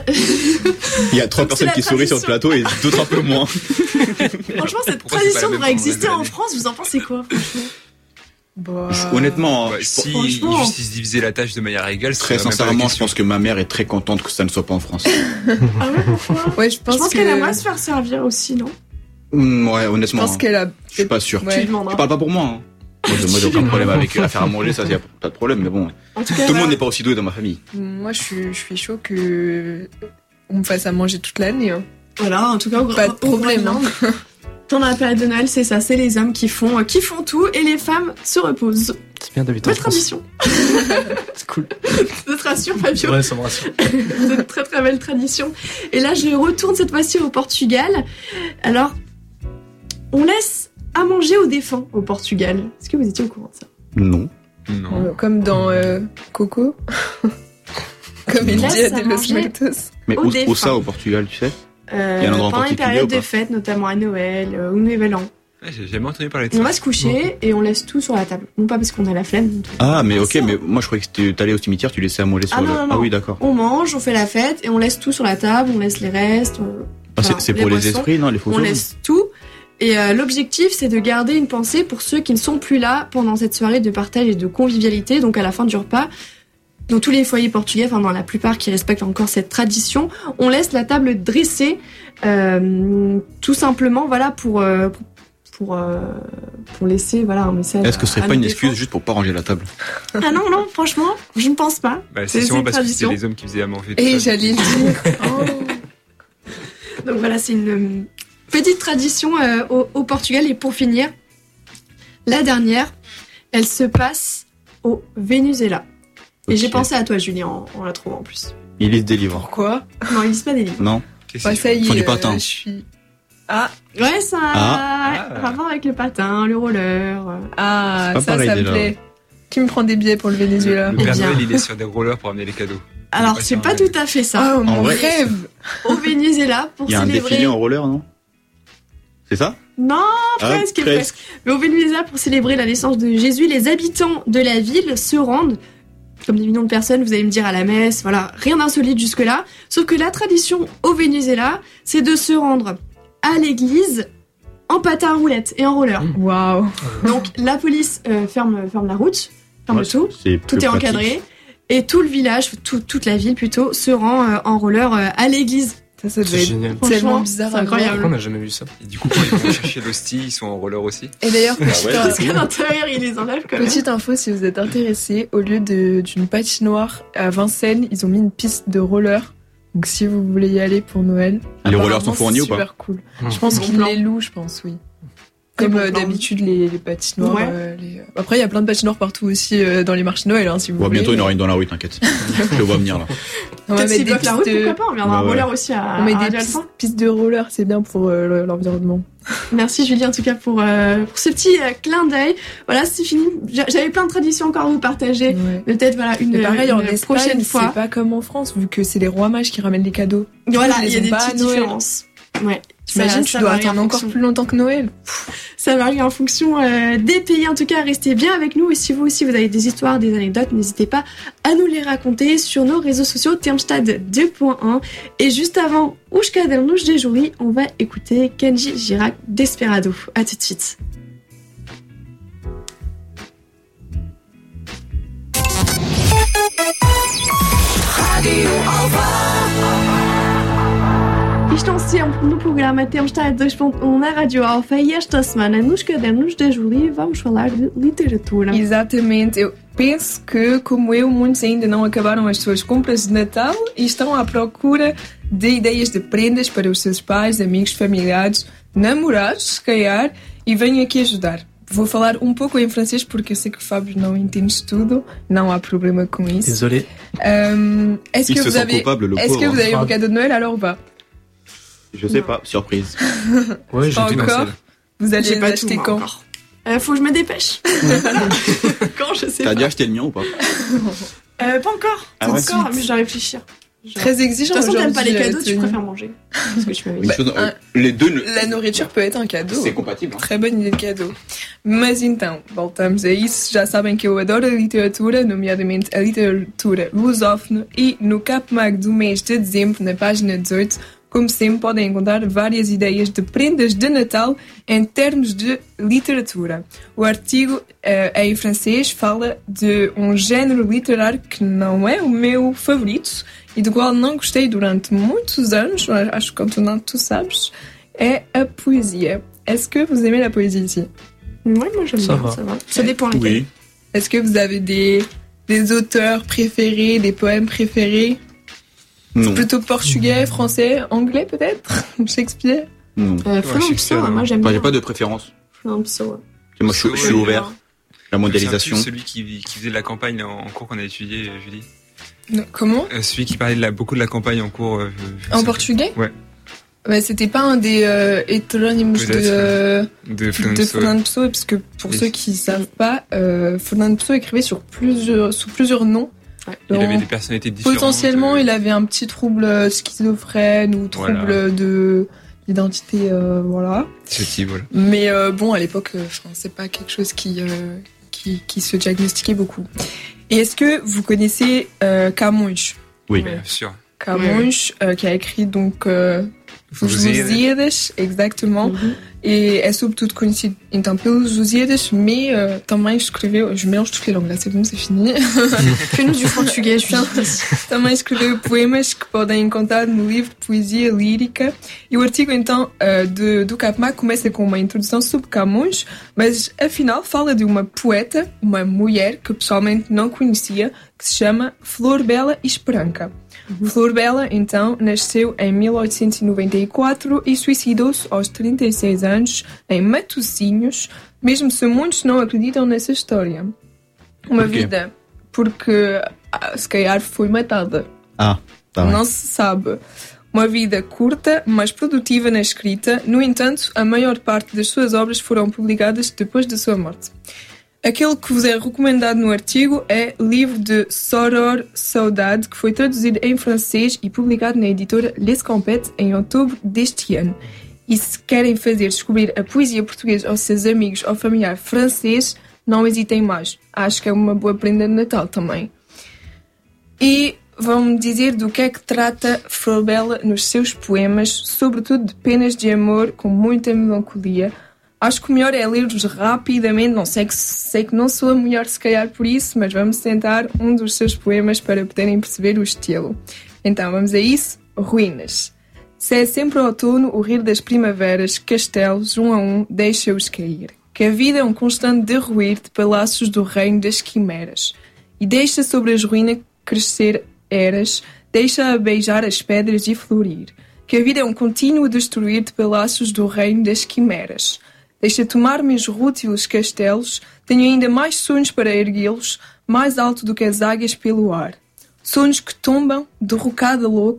Il y a trois Donc, c'est personnes la qui sourient sur le tradition. plateau et d'autres un peu moins. Franchement, cette Pourquoi c'est pas la tradition même devrait pour exister les en années France. Vous en pensez quoi, franchement? Bah, Je- Honnêtement, Ouais, je- si franchement- juste ils se divisaient la tâche de manière égale, très c'est même pas la sincèrement, je question. pense que ma mère est très contente que ça ne soit pas en France. Ah ouais, pourquoi? Ouais, je pense, Je pense que... qu'elle aimerait se faire servir aussi, non? Mm, ouais, Je honnêtement, pense qu'elle a... je suis pas sûr. Tu Ouais. demanderas. Je parle pas pour moi. Hein. Moi, j'ai- moi, j'ai aucun problème avec la faire à manger, ça, y a pas de problème. Mais bon, En tout cas, tout le voilà. monde n'est pas aussi doué dans ma famille. Moi, je suis, je suis chaud que on me fasse à manger toute l'année. Hein. Voilà, en tout cas, au, Pas de au problème, Groenland, pendant la période de Noël, c'est ça, c'est les hommes qui font, euh, qui font tout et les femmes se reposent. C'est bien d'habiter en Belle France. tradition. C'est cool. Ça te rassure, Fabio? Ouais, ça me rassure. C'est une très très belle tradition. Et là, je retourne cette fois-ci au Portugal. Alors, on laisse à manger aux défunts au Portugal. Est-ce que vous étiez au courant de ça? Non. Non. Euh, Comme dans euh, Coco. Comme il Laisse dit à à De Los manger. Muertos. Mais Au où, défunt. où ça, au Portugal, tu sais? Euh, Il y a un endroit en pendant les particulier périodes ou pas de fêtes, notamment à Noël euh, ou Nouvel An. Ouais, J'ai jamais entendu parler de On ça. va se coucher et on laisse tout sur la table. Non pas parce qu'on a la flemme. Ah, mais ok, Ça. mais moi, je croyais que c'était- t'allais au cimetière, tu laissais à manger sur Ah le. non, non, non. Ah oui, d'accord. On mange, on fait la fête et on laisse tout sur la table, on laisse les restes, on, Ah, c'est Voilà, c'est les pour les boissons, esprits, non, les faux on hommes laisse tout. Et euh, l'objectif, c'est de garder une pensée pour ceux qui ne sont plus là pendant cette soirée de partage et de convivialité. Donc à la fin du repas, dans tous les foyers portugais, enfin dans la plupart qui respectent encore cette tradition, on laisse la table dressée, euh, tout simplement, voilà, pour euh, pour euh, pour laisser, voilà, un message. Est-ce que ce à serait pas nos une excuse défunts. juste pour pas ranger la table? Ah non non, franchement, je ne pense pas. Bah, C'est- c'est sûrement c'est parce que tradition. c'était les hommes qui faisaient à manger. tout Et ça. j'allais le dire. Donc voilà, c'est une euh, petite tradition euh, au, au Portugal. Et pour finir, la dernière, elle se passe au Venezuela. Et Ok. j'ai pensé à toi, Julien, en, en la trouvant en plus. Ils lisent des livres. Pourquoi? Non, ils lisent pas des livres. Non? Qu'est-ce Bah, qu'ils ça font y Ils font est, du patin. euh, je suis... Ah, Ouais, ça a Ah. rapport avec le patin, le roller. euh. ah C'est pas ça, pareil, ça me déjà. plaît. Qui me prend des billets pour le Venezuela? Le Eh Père bien. Noël, il est sur des rollers pour amener les cadeaux. Alors, Ouais, c'est c'est pas vrai. tout à fait ça. Oh, mon vrai rêve! Au Venezuela, pour Il y a un célébrer... défilé en roller, non? C'est ça? Non, Ah, presque, presque. Mais au Venezuela, pour célébrer la naissance de Jésus, les habitants de la ville se rendent, comme des millions de personnes, vous allez me dire, à la messe, voilà, rien d'insolite jusque-là. Sauf que la tradition au Venezuela, c'est de se rendre à l'église en patin à roulettes et en roller. Waouh! Donc la police euh, ferme, ferme la route, ferme Ouais, tout, c'est tout plus est pratique. encadré, et tout le village, tout- toute la ville plutôt, se rend euh, en roller euh, à l'église. Ça, ça C'est devait être génial. tellement Franchement, bizarre. c'est à incroyable. Pourquoi on n'a jamais vu ça? Et du coup, quand ils vont chercher l'hostie, ils sont en roller aussi. voir. Et d'ailleurs, Ah petite, ouais, euh, Parce qu'à l'intérieur, ils les enlèvent quand même. petite info, si vous êtes intéressé, au lieu de- d'une patinoire à Vincennes, ils ont mis une piste de roller. Donc si vous voulez y aller pour Noël. Les rollers apparemment, sont fournis c'est ou pas? Super cool. Mmh. Je pense Bon qu'ils plan. les louent, je pense, oui. Comme bon euh, plan. d'habitude, les, les patinoires. Ouais. euh, les- Après, il y a plein de patinoires partout aussi euh, dans les marchés Noël, hein, si vous Bon, voulez. bientôt, il y en aura une dans la rue, t'inquiète. Je le vois venir, là. On va Peut-être mettre s'ils des bloquent la pistes route, de... pourquoi pas, on viendra Bah un ouais. roller aussi à, On met à des Radio pistes, Alpha. pistes de roller, c'est bien pour euh, le- l'environnement. Merci Julie en tout cas pour, euh, pour ce petit euh, clin d'œil. Voilà, c'est fini. J'a- J'avais plein de traditions encore à vous partager. Ouais. Mais peut-être voilà une, Mais pareil, une en Espagne, prochaine c'est fois. pas comme en France, vu que c'est les rois mages qui ramènent les cadeaux. Voilà, Ils il y a les des ont pas à petites Noël. différences. Ouais. T'imagines, Ça- tu ça dois varie en attendre encore fonction. plus longtemps que Noël. Ça varie en fonction euh, des pays. En tout cas, restez bien avec nous. Et si vous aussi vous avez des histoires, des anecdotes, n'hésitez pas à nous les raconter sur nos réseaux sociaux Termstad deux point un. Et juste avant Ushka del Nush de Jouri, on va écouter Kenji Girac Desperado. À tout de suite. Estão sempre no programa Termstad dois ponto um na Rádio Alfa e esta semana, nos cadernos da Julie, vamos falar de literatura. Exatamente. Eu penso que, como eu, muitos ainda não acabaram as suas compras de Natal e estão à procura de ideias de prendas para os seus pais, amigos, familiares, namorados, se calhar, e venho aqui ajudar. Vou falar um pouco em francês porque eu sei que o Fábio não entende tudo, não há problema com isso. Désolé. Euh, est-ce Il que se vous sent avez, coupable, le est-ce que pauvre. vous avez vos cadeaux de Noël alors ou pas? Je sais pas, surprise. Ouais, j'ai Pas tout encore. Vous allez J'ai les pas acheter tout, moi, quand? encore. Euh, faut que je me dépêche. Quand je sais T'as pas. déjà acheté le mien ou pas? Euh, pas encore. Ah pas ouais. encore, mais je dois réfléchir. Genre- Très De exigeant toute façon, t'aimes pas les aujourd'hui, cadeaux, euh, tu Tony. préfères manger. C'est ce que tu m'avais dit. Une chose, euh, les deux, ne- La nourriture peut être um cadeau. c'est compatible. hein. Très bonne idée de cadeau. Mas então, voltamos a isso. Já sabem que eu adoro a literatura, nomeadamente a literatura lusófona, e no Capmag do mês de dezembro, na página dezoito, como sempre, podem encontrar várias ideias de prendas de Natal em termos de literatura. O artigo eh, em francês fala de um género literário que não é o meu favorito e do qual não gostei durante muitos anos, mas acho que Antonin, tu sabes, é a poesia. Est-ce que vous aimez la poésie ici? Ouais, moi j'aime Ça bien, va. ça va. Ça dépend lesquels. Oui. Est-ce que vous avez des, des auteurs préférés, des poèmes préférés? Non. Plutôt portugais, français, anglais peut-être? Shakespeare? Non. Euh, Fernand Shakespeare, Pessoa, non. moi j'aime Enfin, bien. j'ai pas de préférence. Fernand Pessoa. Moi, je, suis- je suis Ouais. ouvert. La mondialisation. C'est celui qui, qui faisait de la campagne en, en cours qu'on a étudié, euh, Julie. Non, comment? Euh, celui qui parlait de la, beaucoup de la campagne en cours. euh, je- je En sais portugais? Ouais. Ouais, c'était pas un des euh, hétéronymes de, Peut-être, euh, plus. De Fernand de Pessoa. Fernando Pessoa, parce que pour Et- ceux qui savent pas, euh, Fernando Pessoa écrivait sur plusieurs, sous plusieurs noms. Il Donc, avait des personnalités différentes. potentiellement, euh, il avait un petit trouble schizophrène ou trouble Voilà. de d'identité, euh, voilà. Ce type, voilà. Mais euh, bon, à l'époque, euh, enfin, c'est pas quelque chose qui, euh, qui qui se diagnostiquait beaucoup. Et est-ce que vous connaissez euh, Camões? Oui. Bien sûr. Camões, euh, qui a écrit donc euh, Os Lusíadas, exactement. Mhm. E é sobretudo conhecido então pelos Lusíadas, mas uh, também escreveu, je mélange toutes les langues là, c'est bon, c'est fini. Fais-nous du portugais, je suis Também escreveu poemas que podem encontrar no livro de poesia lírica. E o artigo então uh, de, do Capmag começa com uma introdução sobre Camões, mas afinal fala de uma poeta, uma mulher que pessoalmente não conhecia, que se chama Flor Bela Esperança. Flor Bela, então, nasceu em mil oitocentos e noventa e quatro e suicidou-se aos trinta e seis anos em Matosinhos, mesmo se muitos não acreditam nessa história. Uma Por quê? vida, porque ah, se calhar foi matada. Ah, tá bem. Não se sabe. Uma vida curta, mas produtiva na escrita. No entanto, a maior parte das suas obras foram publicadas depois da sua morte. Aquele que vos é recomendado no artigo é Livro de Soror Saudade, que foi traduzido em francês e publicado na editora L'Escampette em outubro deste ano. E se querem fazer descobrir a poesia portuguesa aos seus amigos ou familiar francês, não hesitem mais. Acho que é uma boa prenda de Natal também. E vão-me dizer do que é que trata Flor Bela nos seus poemas, sobretudo de penas de amor com muita melancolia. Acho que o melhor é ler-os rapidamente, não sei que, sei que não sou a melhor se calhar por isso, mas vamos tentar um dos seus poemas para poderem perceber o estilo. Então, vamos a isso. Ruínas. Se é sempre outono o rir das primaveras, castelos, um a um, deixa-os cair. Que a vida é um constante derruir de palácios do reino das quimeras. E deixa sobre as ruínas crescer eras, deixa-a beijar as pedras e florir. Que a vida é um contínuo destruir de palácios do reino das quimeras. Deixa tomar-me os rútilos castelos, tenho ainda mais sonhos para erguê-los, mais alto do que as águias pelo ar. Sonhos que tombam, derrocada louca,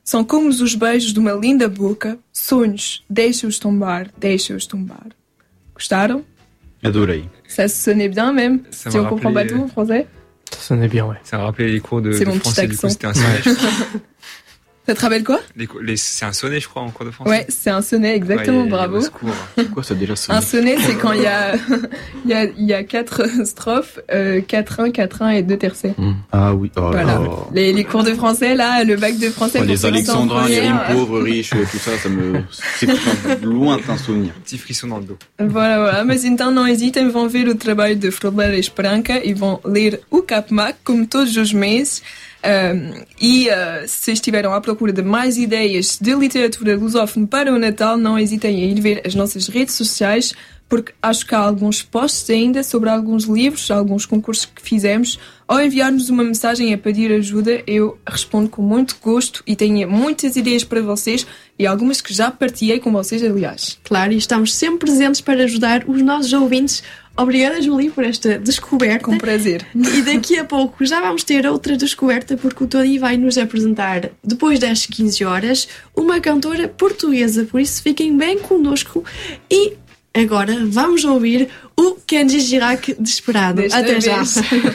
São como os beijos de uma linda boca. Sonhos, deixa-os tombar, deixa-os tombar. Gostaram? Adorei. Ça sonnait bien même. Ça Si m'a on comprend pas rappelé- tout en français. Ça sonnait bien, ouais. Ça m'a rappelé les cours de, C'est de mon petit français, du coup accent. c'était un sonnet. je crois. Ça te rappelle quoi? Les cours- les- c'est un sonnet je crois en cours de français. Ouais, c'est un sonnet, exactement, Ouais, il y a- il y a bravo. au secours. C'est quoi ça déjà sonné Un sonnet, c'est quand il y a, il y a, il y a quatre strophes, euh, quatre un, quatre un et deux tercets. Ah oui. Oh, Voilà. oh. Les, les cours de français, là, le bac de français. Oh, pour les ceux qui sont en Alexandrins, les rimes première. pauvres, riches, tout ça, ça me. C'est un lointain souvenir. Petit frisson dans le dos. Voilà, voilà. Mas então não hesitem, vão ver o trabalho de Frodeira Esperança e vão ler o Capmac, como todos os meses. Um, e uh, se estiveram à procura de mais ideias de literatura lusófona para o Natal, não hesitem em ir ver as nossas redes sociais, porque acho que há alguns posts ainda sobre alguns livros, alguns concursos que fizemos. Ao enviar-nos uma mensagem a pedir ajuda, eu respondo com muito gosto e tenho muitas ideias para vocês e algumas que já partilhei com vocês, aliás. Claro, e estamos sempre presentes para ajudar os nossos ouvintes. Obrigada, Julie, por esta descoberta. Com prazer. E daqui a pouco já vamos ter outra descoberta, porque o Tony vai nos apresentar, depois das quinze horas, uma cantora portuguesa. Por isso, fiquem bem connosco. E agora vamos ouvir o Kenji Girac Desesperado. Desta Até vez. já.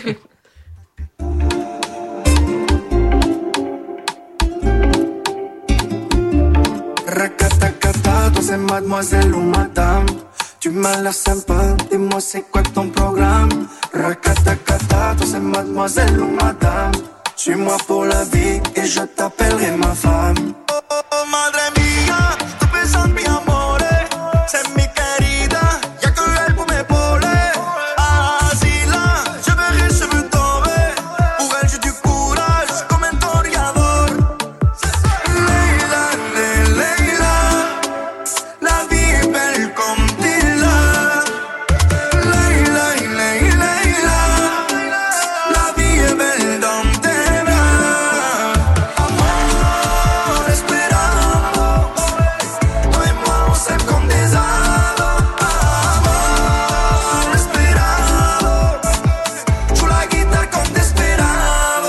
Racatacata, toi c'est mademoiselle ou madame. Tu m'as l'air sympa, dis-moi c'est quoi ton programme. Racatacata, toi c'est mademoiselle ou madame. Suis-moi pour la vie et je t'appellerai ma femme. Oh, oh, oh, madre mía, tú pensando mi amore. C'est mi querida, y'a que elle pour m'épauler. Así là, je verrai cheveux tomber. Pour elle j'ai du courage comme un toreador. Leila, le- Leila, la vie est belle comme Tila. Leila, Leila, Leila, la vie est belle dans tes bras. Amor, esperando, toi et moi on s'aime comme des ados. Amor, esperando, joue la guitare comme Desperado.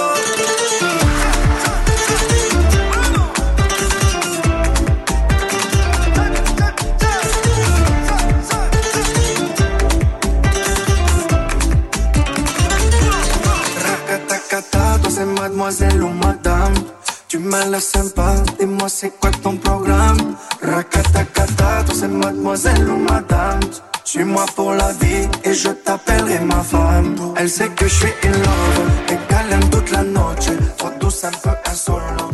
Racatacata, toi c'est mademoiselle ou madame. Tu m'as l'air sympa, dis-moi c'est quoi ton programme. Racatacata, toi c'est mademoiselle ou madame. Suis-moi pour la vie et je t'appellerai ma femme. Elle sait que je suis in love, et câlin toute la noche. Trop douce, un peu insolent.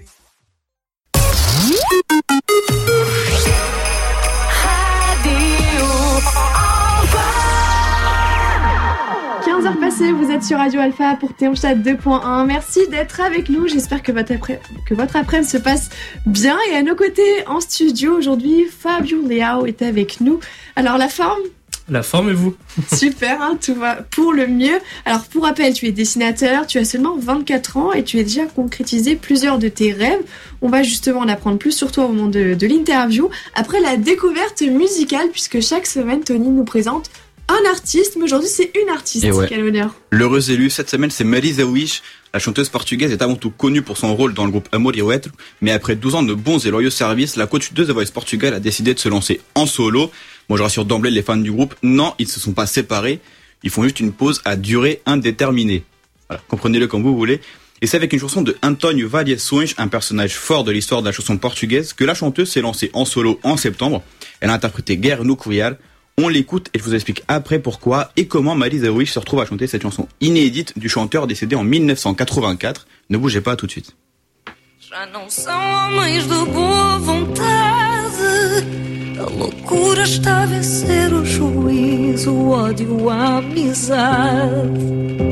quinze heures passées, vous êtes sur Radio Alpha pour Théonstad deux point un. Merci d'être avec nous. J'espère que votre, après- que votre après-midi se passe bien. Et à nos côtés, en studio, aujourd'hui, Fabio Leao est avec nous. Alors, la forme, La forme et vous? super, hein, tout va pour le mieux. Alors, pour rappel, tu es dessinateur, tu as seulement vingt-quatre ans et tu as déjà concrétisé plusieurs de tes rêves. On va justement en apprendre plus sur toi au moment de, de l'interview. Après la découverte musicale, puisque chaque semaine, Tony nous présente un artiste, mais aujourd'hui, c'est une artiste. Et ouais. Quel honneur. L'heureuse élue cette semaine, c'est Marisa Wish. La chanteuse portugaise est avant tout connue pour son rôle dans le groupe Amor e Outro, mais après douze ans de bons et loyaux services, la coach de The Voice Portugal a décidé de se lancer en solo. Moi, je rassure d'emblée les fans du groupe, non, ils se sont pas séparés, ils font juste une pause à durée indéterminée. Voilà, comprenez-le comme vous voulez. Et c'est avec une chanson de António Variações, un personnage fort de l'histoire de la chanson portugaise, que la chanteuse s'est lancée en solo en septembre. Elle a interprété Guerre no Curial. On l'écoute et je vous explique après pourquoi et comment Marisa Wish se retrouve à chanter cette chanson inédite du chanteur décédé en mille neuf cent quatre-vingt-quatre. Ne bougez pas, tout de suite. Já não são homens de boa vontade. A loucura está a vencer o juízo, o ódio, a amizade.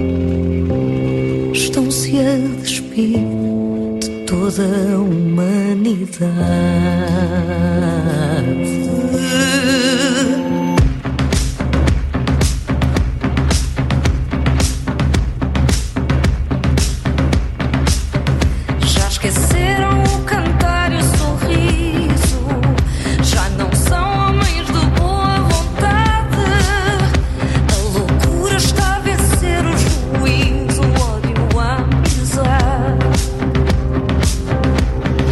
Estão-se a despir de toda a humanidade. Já esqueceram o cantar e o sorriso. Já não são homens de boa vontade. A loucura está a vencer o juízo, o ódio, a amizade.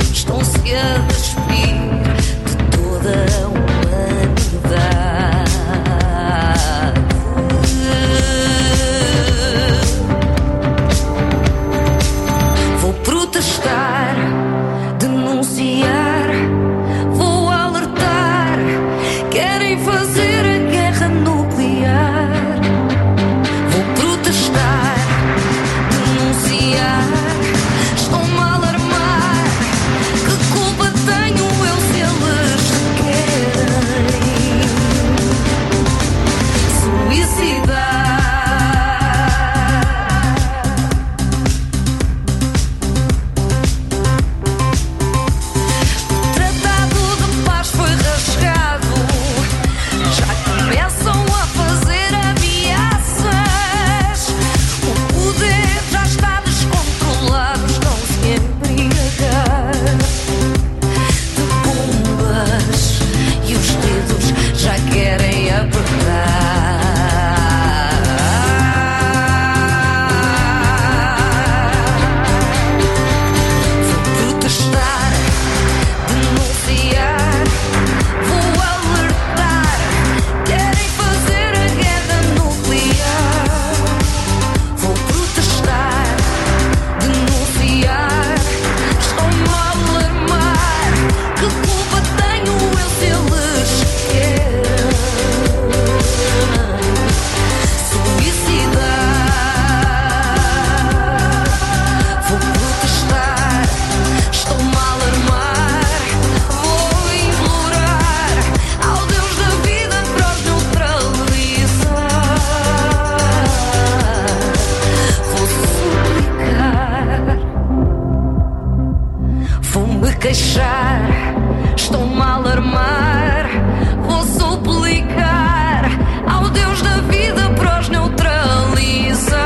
queixar, estou-me a alarmar. Vou suplicar ao Deus da vida para os neutralizar.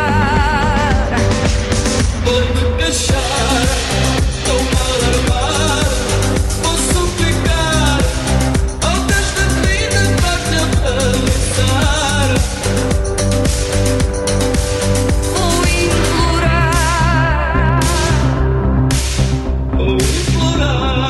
Vou-me queixar, estou-me a alarmar. Vou suplicar ao Deus da vida para os neutralizar. Vou implorar. Vou implorar.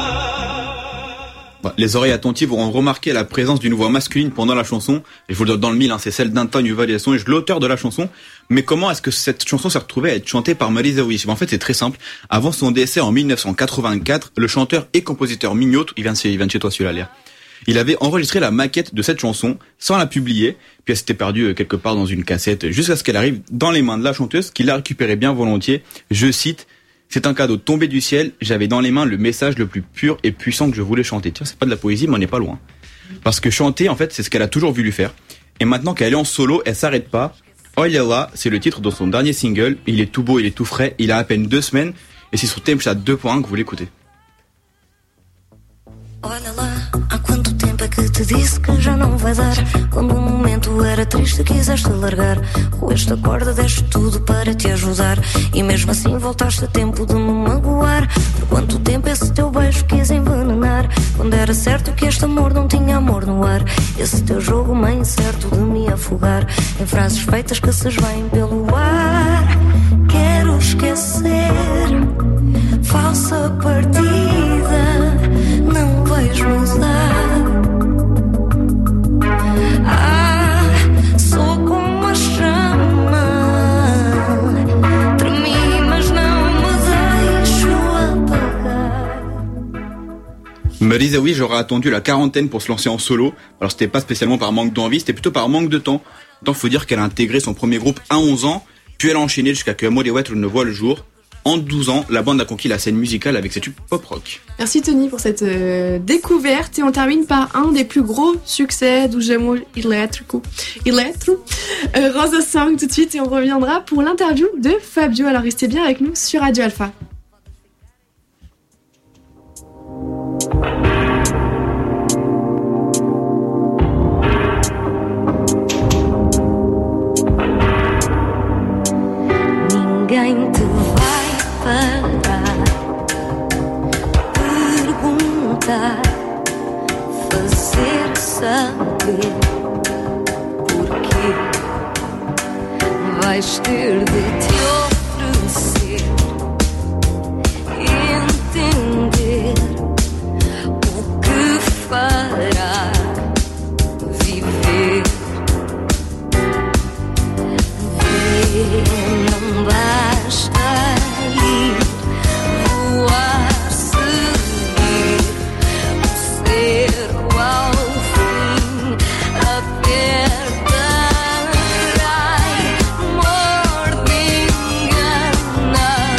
Les oreilles attentives auront remarqué la présence d'une voix masculine pendant la chanson. Et je vous le donne dans le mille, hein, c'est celle d'Antonio Variações, l'auteur de la chanson. Mais comment est-ce que cette chanson s'est retrouvée à être chantée par Marisa Hort? En fait, c'est très simple. Avant son décès en mille neuf cent quatre-vingt-quatre, le chanteur et compositeur Minhoto, il vient de chez, il vient de chez toi celui-là, Léa, il avait enregistré la maquette de cette chanson sans la publier, puis elle s'était perdue quelque part dans une cassette, jusqu'à ce qu'elle arrive dans les mains de la chanteuse, qui l'a récupérée bien volontiers. Je cite: c'est un cadeau tombé du ciel, j'avais dans les mains le message le plus pur et puissant que je voulais chanter. Tiens, c'est pas de la poésie, mais on n'est pas loin. Parce que chanter, en fait, c'est ce qu'elle a toujours voulu faire. Et maintenant qu'elle est en solo, elle s'arrête pas. Olha lá, c'est le titre de son dernier single. Il est tout beau, il est tout frais, il a à peine deux semaines. Et c'est sur Tempestad deux point un que vous l'écoutez. Olha lá, há quanto tempo é que te disse que já não vai dar? Quando o momento era triste quiseste largar. Com esta corda deste tudo para te ajudar. E mesmo assim voltaste a tempo de me magoar. Por quanto tempo esse teu beijo quis envenenar? Quando era certo que este amor não tinha amor no ar. Esse teu jogo meio certo de me afogar em frases feitas que se esvaem pelo ar. Quero esquecer, falsa partida, não vais mudar. Ah, sou como a chama, tremi mas não me deixo apagar. Marisa Hort, j'aurais attendu la quarantaine pour se lancer en solo. Alors c'était pas spécialement par manque d'envie, c'était plutôt par manque de temps. Tant faut dire qu'elle a intégré son premier groupe à onze ans, puis elle a enchaîné jusqu'à que Amor e Outro ne voit le jour. En douze ans, la bande a conquis la scène musicale avec ses tubes pop-rock. Merci Tony pour cette euh, découverte et on termine par un des plus gros succès do Jamor Elétrico. Eletro, euh, Rosa Song tout de suite et on reviendra pour l'interview de Fabio. Alors restez bien avec nous sur Radio Alpha. Ninguém te vai parar, perguntar, fazer saber porquê. Vais ter de te oferecer, entender o que fará viver. Ver não basta ir, voar, seguir o cerro ao fim, apertar, ai, morde, engana.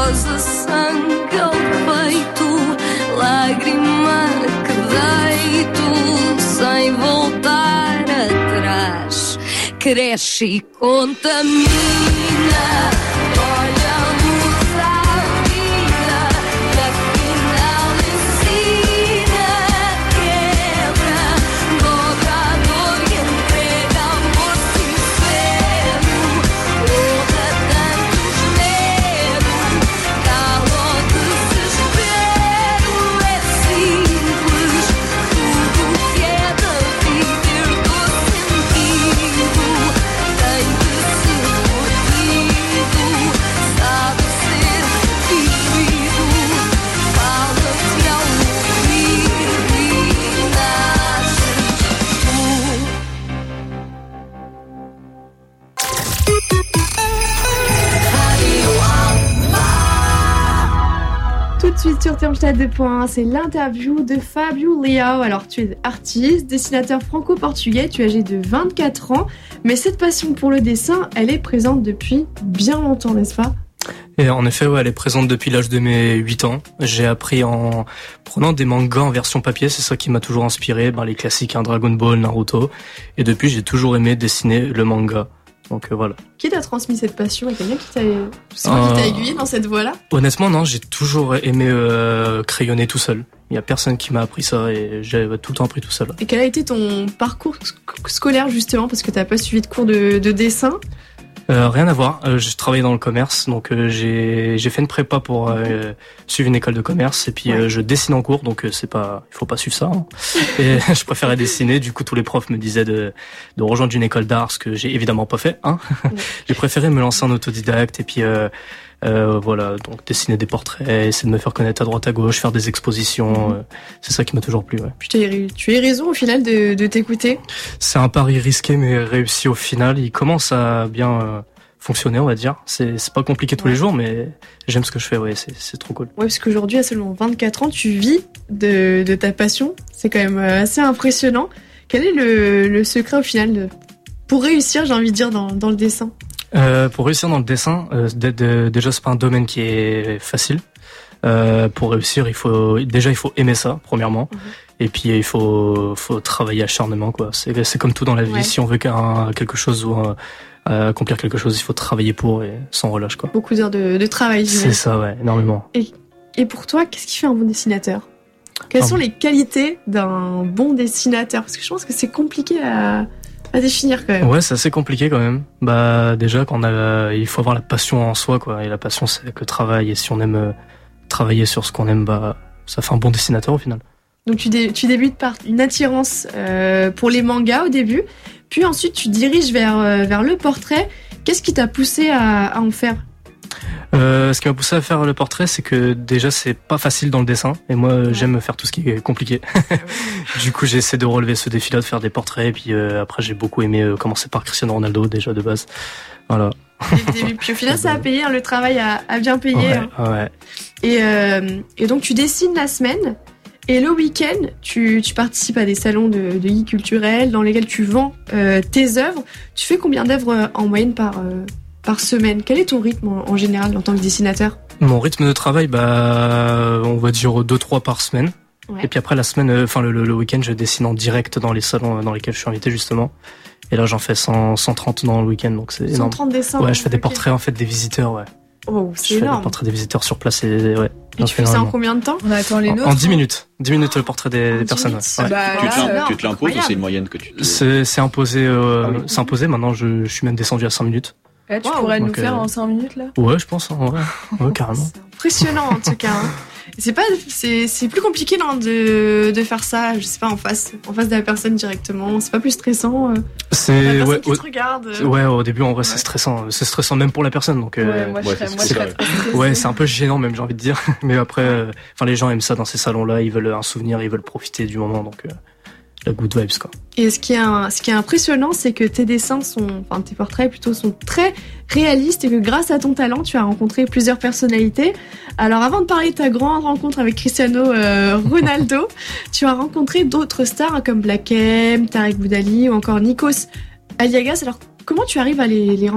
rosa, sangue ao peito, lágrima que deito sem voltar atrás. Cresce e contamina. Olha a luz à vida, que afinal ensina, quebra, dobra a dor e entrega amor sincero. Honra tantos medos, cala o desespero. É simples, tudo que é da vida herdou sentido. Tem que ser corrido, sabe ser vivido. Fala-te ao ouvir e nasces tu. Tout de suite sur Termstad deux point un, c'est l'interview de Fabio Leão. Alors tu es artiste, dessinateur franco-portugais, tu es âgé de vingt-quatre ans, mais cette passion pour le dessin, elle est présente depuis bien longtemps, n'est-ce pas ? Et en effet, ouais, elle est présente depuis l'âge de mes huit ans. J'ai appris en prenant des mangas en version papier, c'est ça qui m'a toujours inspiré, ben, les classiques, hein, Dragon Ball, Naruto. Et depuis, j'ai toujours aimé dessiner le manga. Donc euh, voilà. Qui t'a transmis cette passion ? Et quelqu'un qui t'a, c'est moi qui t'a Euh, aiguillé dans cette voie-là ? Honnêtement, non, j'ai toujours aimé euh, crayonner tout seul. Il y a personne qui m'a appris ça et j'ai tout le temps appris tout seul. Et quel a été ton parcours sc- scolaire justement ? Parce que t'as pas suivi de cours de, de dessin. Euh, rien à voir. Euh, je travaillais dans le commerce, donc euh, j'ai j'ai fait une prépa pour euh, suivre une école de commerce et puis Ouais. euh, je dessine en cours, donc euh, c'est pas, il faut pas suivre ça. Hein. Et je préférais dessiner. Du coup, tous les profs me disaient de de rejoindre une école d'art, ce que j'ai évidemment pas fait. Hein. Ouais. J'ai préféré me lancer en autodidacte et puis euh, euh, voilà, donc dessiner des portraits, essayer de me faire connaître à droite à gauche, faire des expositions. Euh, c'est ça qui m'a toujours plu. Ouais. Puis t'as eu- tu as eu raison au final de, de t'écouter. C'est un pari risqué mais réussi au final. Il commence à bien euh, fonctionner, on va dire. C'est c'est pas compliqué tous Ouais. les jours, mais j'aime ce que je fais. Ouais, c'est c'est trop cool. Ouais, parce qu'aujourd'hui, à seulement vingt-quatre ans, tu vis de, de ta passion. C'est quand même euh, assez impressionnant. Quel est le, le secret au final de- pour réussir, j'ai envie de dire, dans, dans le dessin ? Euh, pour réussir dans le dessin, euh, d- d- déjà c'est pas un domaine qui est facile. Euh, pour réussir, il faut déjà il faut aimer ça premièrement, Mhm. et puis il faut faut travailler acharnement quoi. C'est c'est comme tout dans la vie. Ouais. Si on veut qu'un quelque chose ou un- euh, accomplir quelque chose, il faut travailler pour et sans relâche quoi. Beaucoup d'heures de, de travail, C'est j'imagine. ça, ouais, énormément. Et pour toi, qu'est-ce qui fait un bon dessinateur ? Quelles Un sont bon- les qualités d'un bon dessinateur ? Parce que je pense que c'est compliqué à, à définir quand même. Ouais, c'est assez compliqué quand même. Bah déjà quand on a, il faut avoir la passion en soi quoi. Et la passion c'est avec le travail. Et si on aime euh, travailler sur ce qu'on aime, bah ça fait un bon dessinateur au final. Donc tu, dé- tu débutes par une attirance euh, pour les mangas au début, puis ensuite tu diriges vers, euh, vers le portrait. Qu'est-ce qui t'a poussé à, à en faire ? Euh, ce qui m'a poussé à faire le portrait, c'est que déjà c'est pas facile dans le dessin, et moi Ouais. j'aime faire tout ce qui est compliqué. Du coup j'ai essayé de relever ce défi-là, de faire des portraits, et puis euh, après j'ai beaucoup aimé euh, commencer par Cristiano Ronaldo déjà de base. Voilà. Dès le début. Puis au final, ça a payé, hein, le travail a, a bien payé. Ouais, hein. ouais. Et, euh, et donc tu dessines la semaine, et le week-end, tu, tu participes à des salons de, de guides culturels dans lesquels tu vends euh, tes œuvres. Tu fais combien d'œuvres euh, en moyenne par, euh, par semaine ? Quel est ton rythme en, en général en tant que dessinateur ? Mon rythme de travail, bah on va dire deux trois par semaine. Ouais. Et puis après la semaine, euh, enfin le, le, le week-end, je dessine en direct dans les salons euh, dans lesquels je suis invité justement. Et là j'en fais cent, cent trente dans le week-end, donc c'est cent énorme. trente dessins. Ouais, je fais des ok. portraits en fait des visiteurs, ouais. Oh, Je c'est fais des énorme. portraits des visiteurs sur place et ouais. Et j'en tu fais fais ça en énormément. combien de temps ? On attend les En- nôtres. En dix minutes. dix minutes le portrait des, En des dix personnes. minutes. Ouais. Ouais. Bah, Tu là, te l'im- là, tu te l'imposes ou incroyable. c'est une moyenne que tu te... C'est c'est imposé, euh, Ah oui. c'est imposé. Maintenant, je, je suis même descendu à cinq minutes. là, tu Wow. pourrais nous Donc, faire euh, en cinq minutes là. Ouais, je pense. Hein, ouais. Ouais, carrément. C'est impressionnant en tout cas. hein. C'est pas, c'est, c'est plus compliqué non, de, de faire ça, je sais pas, en face, en face de la personne directement. C'est pas plus stressant. euh, la C'est personne ouais, qui ouais, te regarde. euh. ouais, au début, en vrai, Ouais. c'est stressant. C'est stressant même pour la personne. Donc, euh, Ouais, moi je ouais, serais, c'est moi, je ça, serais ouais. très stressée. ouais, c'est un peu gênant même, j'ai envie de dire. Mais après, euh, enfin, les gens aiment ça dans ces salons-là. Ils veulent un souvenir, ils veulent profiter du moment. Donc, euh, la good vibes, quoi. Et ce qui est, un- ce qui est impressionnant, c'est que tes dessins sont, enfin tes portraits plutôt, sont très réalistes et que grâce à ton talent, tu as rencontré plusieurs personnalités. Alors avant de parler de ta grande rencontre avec Cristiano euh, Ronaldo, tu as rencontré d'autres stars hein, comme Black M, Tarek Boudali ou encore Nikos Aliagas. Alors comment tu arrives à les, les rencontrer ?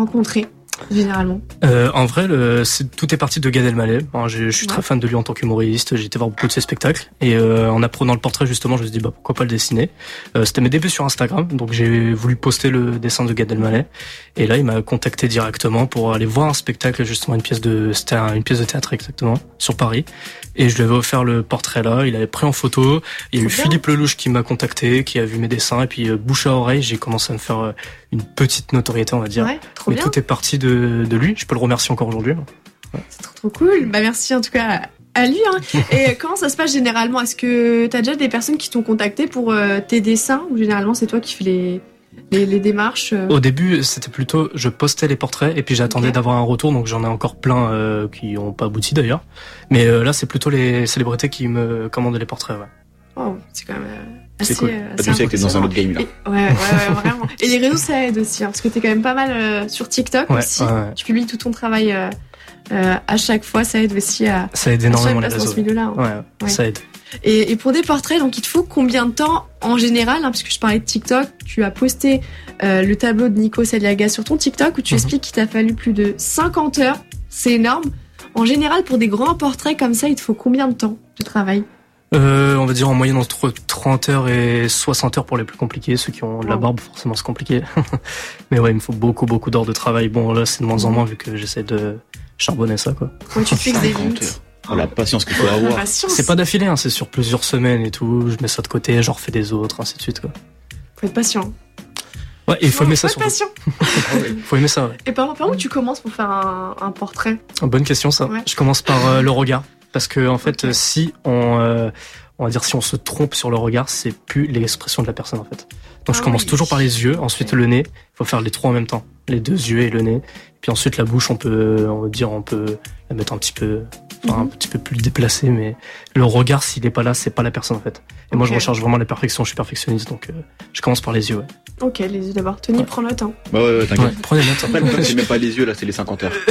généralement? Euh, en vrai, le, c'est, tout est parti de Gad Elmaleh. Hein, je, je suis Ouais. très fan de lui en tant qu'humoriste. J'ai été voir beaucoup de ses spectacles. Et euh, en apprenant le portrait, justement, je me suis dit, bah, pourquoi pas le dessiner. Euh, c'était mes débuts sur Instagram. Donc j'ai voulu poster le dessin de Gad Elmaleh. Et là, il m'a contacté directement pour aller voir un spectacle, justement, une pièce de, c'était un- une pièce de théâtre exactement, sur Paris. Et je lui avais offert le portrait là. Il avait pris en photo. Il y a eu Trop bien. Philippe Lelouch qui m'a contacté, qui a vu mes dessins. Et puis, euh, bouche à oreille, j'ai commencé à me faire euh, une petite notoriété, on va dire. Ouais, trop Mais bien. tout est parti de, de lui. Je peux le remercier encore aujourd'hui. C'est trop, trop cool. Bah, merci en tout cas à lui. Hein. Et comment ça se passe généralement? Est-ce que t'as déjà des personnes qui t'ont contacté pour euh, tes dessins ou généralement c'est toi qui fais les, les, les démarches euh Au début, c'était plutôt, je postais les portraits et puis j'attendais Ok. d'avoir un retour, donc j'en ai encore plein euh, qui ont pas abouti d'ailleurs. Mais euh, là, c'est plutôt les célébrités qui me commandent les portraits. Ouais. Oh, c'est quand même euh, C'est assez, cool. euh, T'as assez vu, c'est que t'es dans un autre game, là. Et- ouais, ouais, ouais, vraiment. Et les réseaux, ça aide aussi, hein, parce que t'es quand même pas mal euh, sur TikTok Ouais, aussi. ouais, ouais. Tu publies tout ton travail euh, euh, à chaque fois, ça aide aussi à, Ça aide à se énormément faire les une place dans réseaux. ce milieu-là. hein. Ouais, Ouais. ça aide. Et, et pour des portraits, donc il te faut combien de temps en général, hein, parce que je parlais de TikTok, tu as posté euh, le tableau de Nico Saliagas sur ton TikTok où tu Mhm. expliques qu'il t'a fallu plus de cinquante heures, c'est énorme. En général, pour des grands portraits comme ça, il te faut combien de temps de travail? Euh, on va dire en moyenne entre trente heures et soixante heures pour les plus compliqués. Ceux qui ont de la Wow. barbe, forcément, c'est compliqué. Mais ouais, il me faut beaucoup, beaucoup d'heures de travail. Bon, là, c'est de moins en moins vu que j'essaie de charbonner ça, quoi. Ouais, tu te fixes des cinquante limites. heures. Oh, la patience qu'il faut avoir. Patience. C'est pas d'affilée, hein, c'est sur plusieurs semaines et tout. Je mets ça de côté, j'en refais des autres, ainsi de suite, quoi. Faut être patient. Ouais, et il faut aimer ça Faut être surtout. patient. Faut aimer ça, ouais. Et par, par où tu commences pour faire un, un portrait? Bonne question, ça. Ouais. Je commence par euh, le regard. Parce que, en fait, Ok. euh, si on, euh, on va dire, si on se trompe sur le regard, c'est plus l'expression de la personne, en fait. Donc, je Ah commence oui. toujours par les yeux, ensuite Ok. le nez. Il faut faire les trois en même temps. Les deux yeux et le nez. Puis ensuite, la bouche, on peut, on va dire, on peut la mettre un petit peu, enfin, un Mhm. petit peu plus déplacée, mais le regard, s'il est pas là, c'est pas la personne, en fait. Et moi, je Ok. recherche vraiment la perfection. Je suis perfectionniste, donc, euh, je commence par les yeux, ouais. Ok, les yeux d'abord. Tony, Ouais. prends note. Hein. Bah ouais, ouais, t'inquiète. Ouais, prenez note. Après, le problème, c'est même pas les yeux, là, c'est les cinquante heures.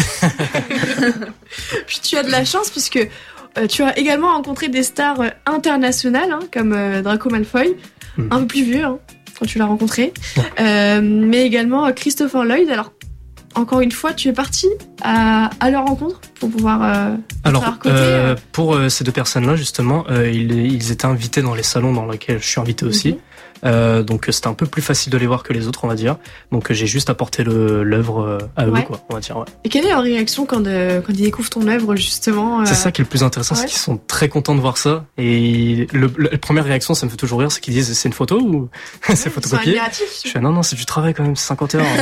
Puis tu as de la chance puisque euh, tu as également rencontré des stars euh, internationales hein, comme euh, Draco Malfoy, Mhm. un peu plus vieux hein, quand tu l'as rencontré, Ouais. Euh, mais également euh, Christopher Lloyd. Alors encore une fois, tu es parti à, à leur rencontre pour pouvoir euh, Alors, être à leur côté. euh, euh. pour euh, ces deux personnes-là, justement, euh, ils, ils étaient invités dans les salons dans lesquels je suis invité aussi. Mhm. Euh, donc, euh, c'était un peu plus facile de les voir que les autres, on va dire. Donc, euh, j'ai juste apporté le- l'œuvre euh, à eux, Ouais. quoi, on va dire. Ouais. Et quelle est leur réaction quand, euh, quand ils découvrent ton œuvre justement euh, C'est ça qui est le plus intéressant, ouais. c'est qu'ils sont très contents de voir ça. Et le, le- la première réaction, ça me fait toujours rire, c'est qu'ils disent c'est une photo ou c'est ils sont photocopié. admiratifs. Je fais non, non, c'est du travail quand même, c'est cinquante heures.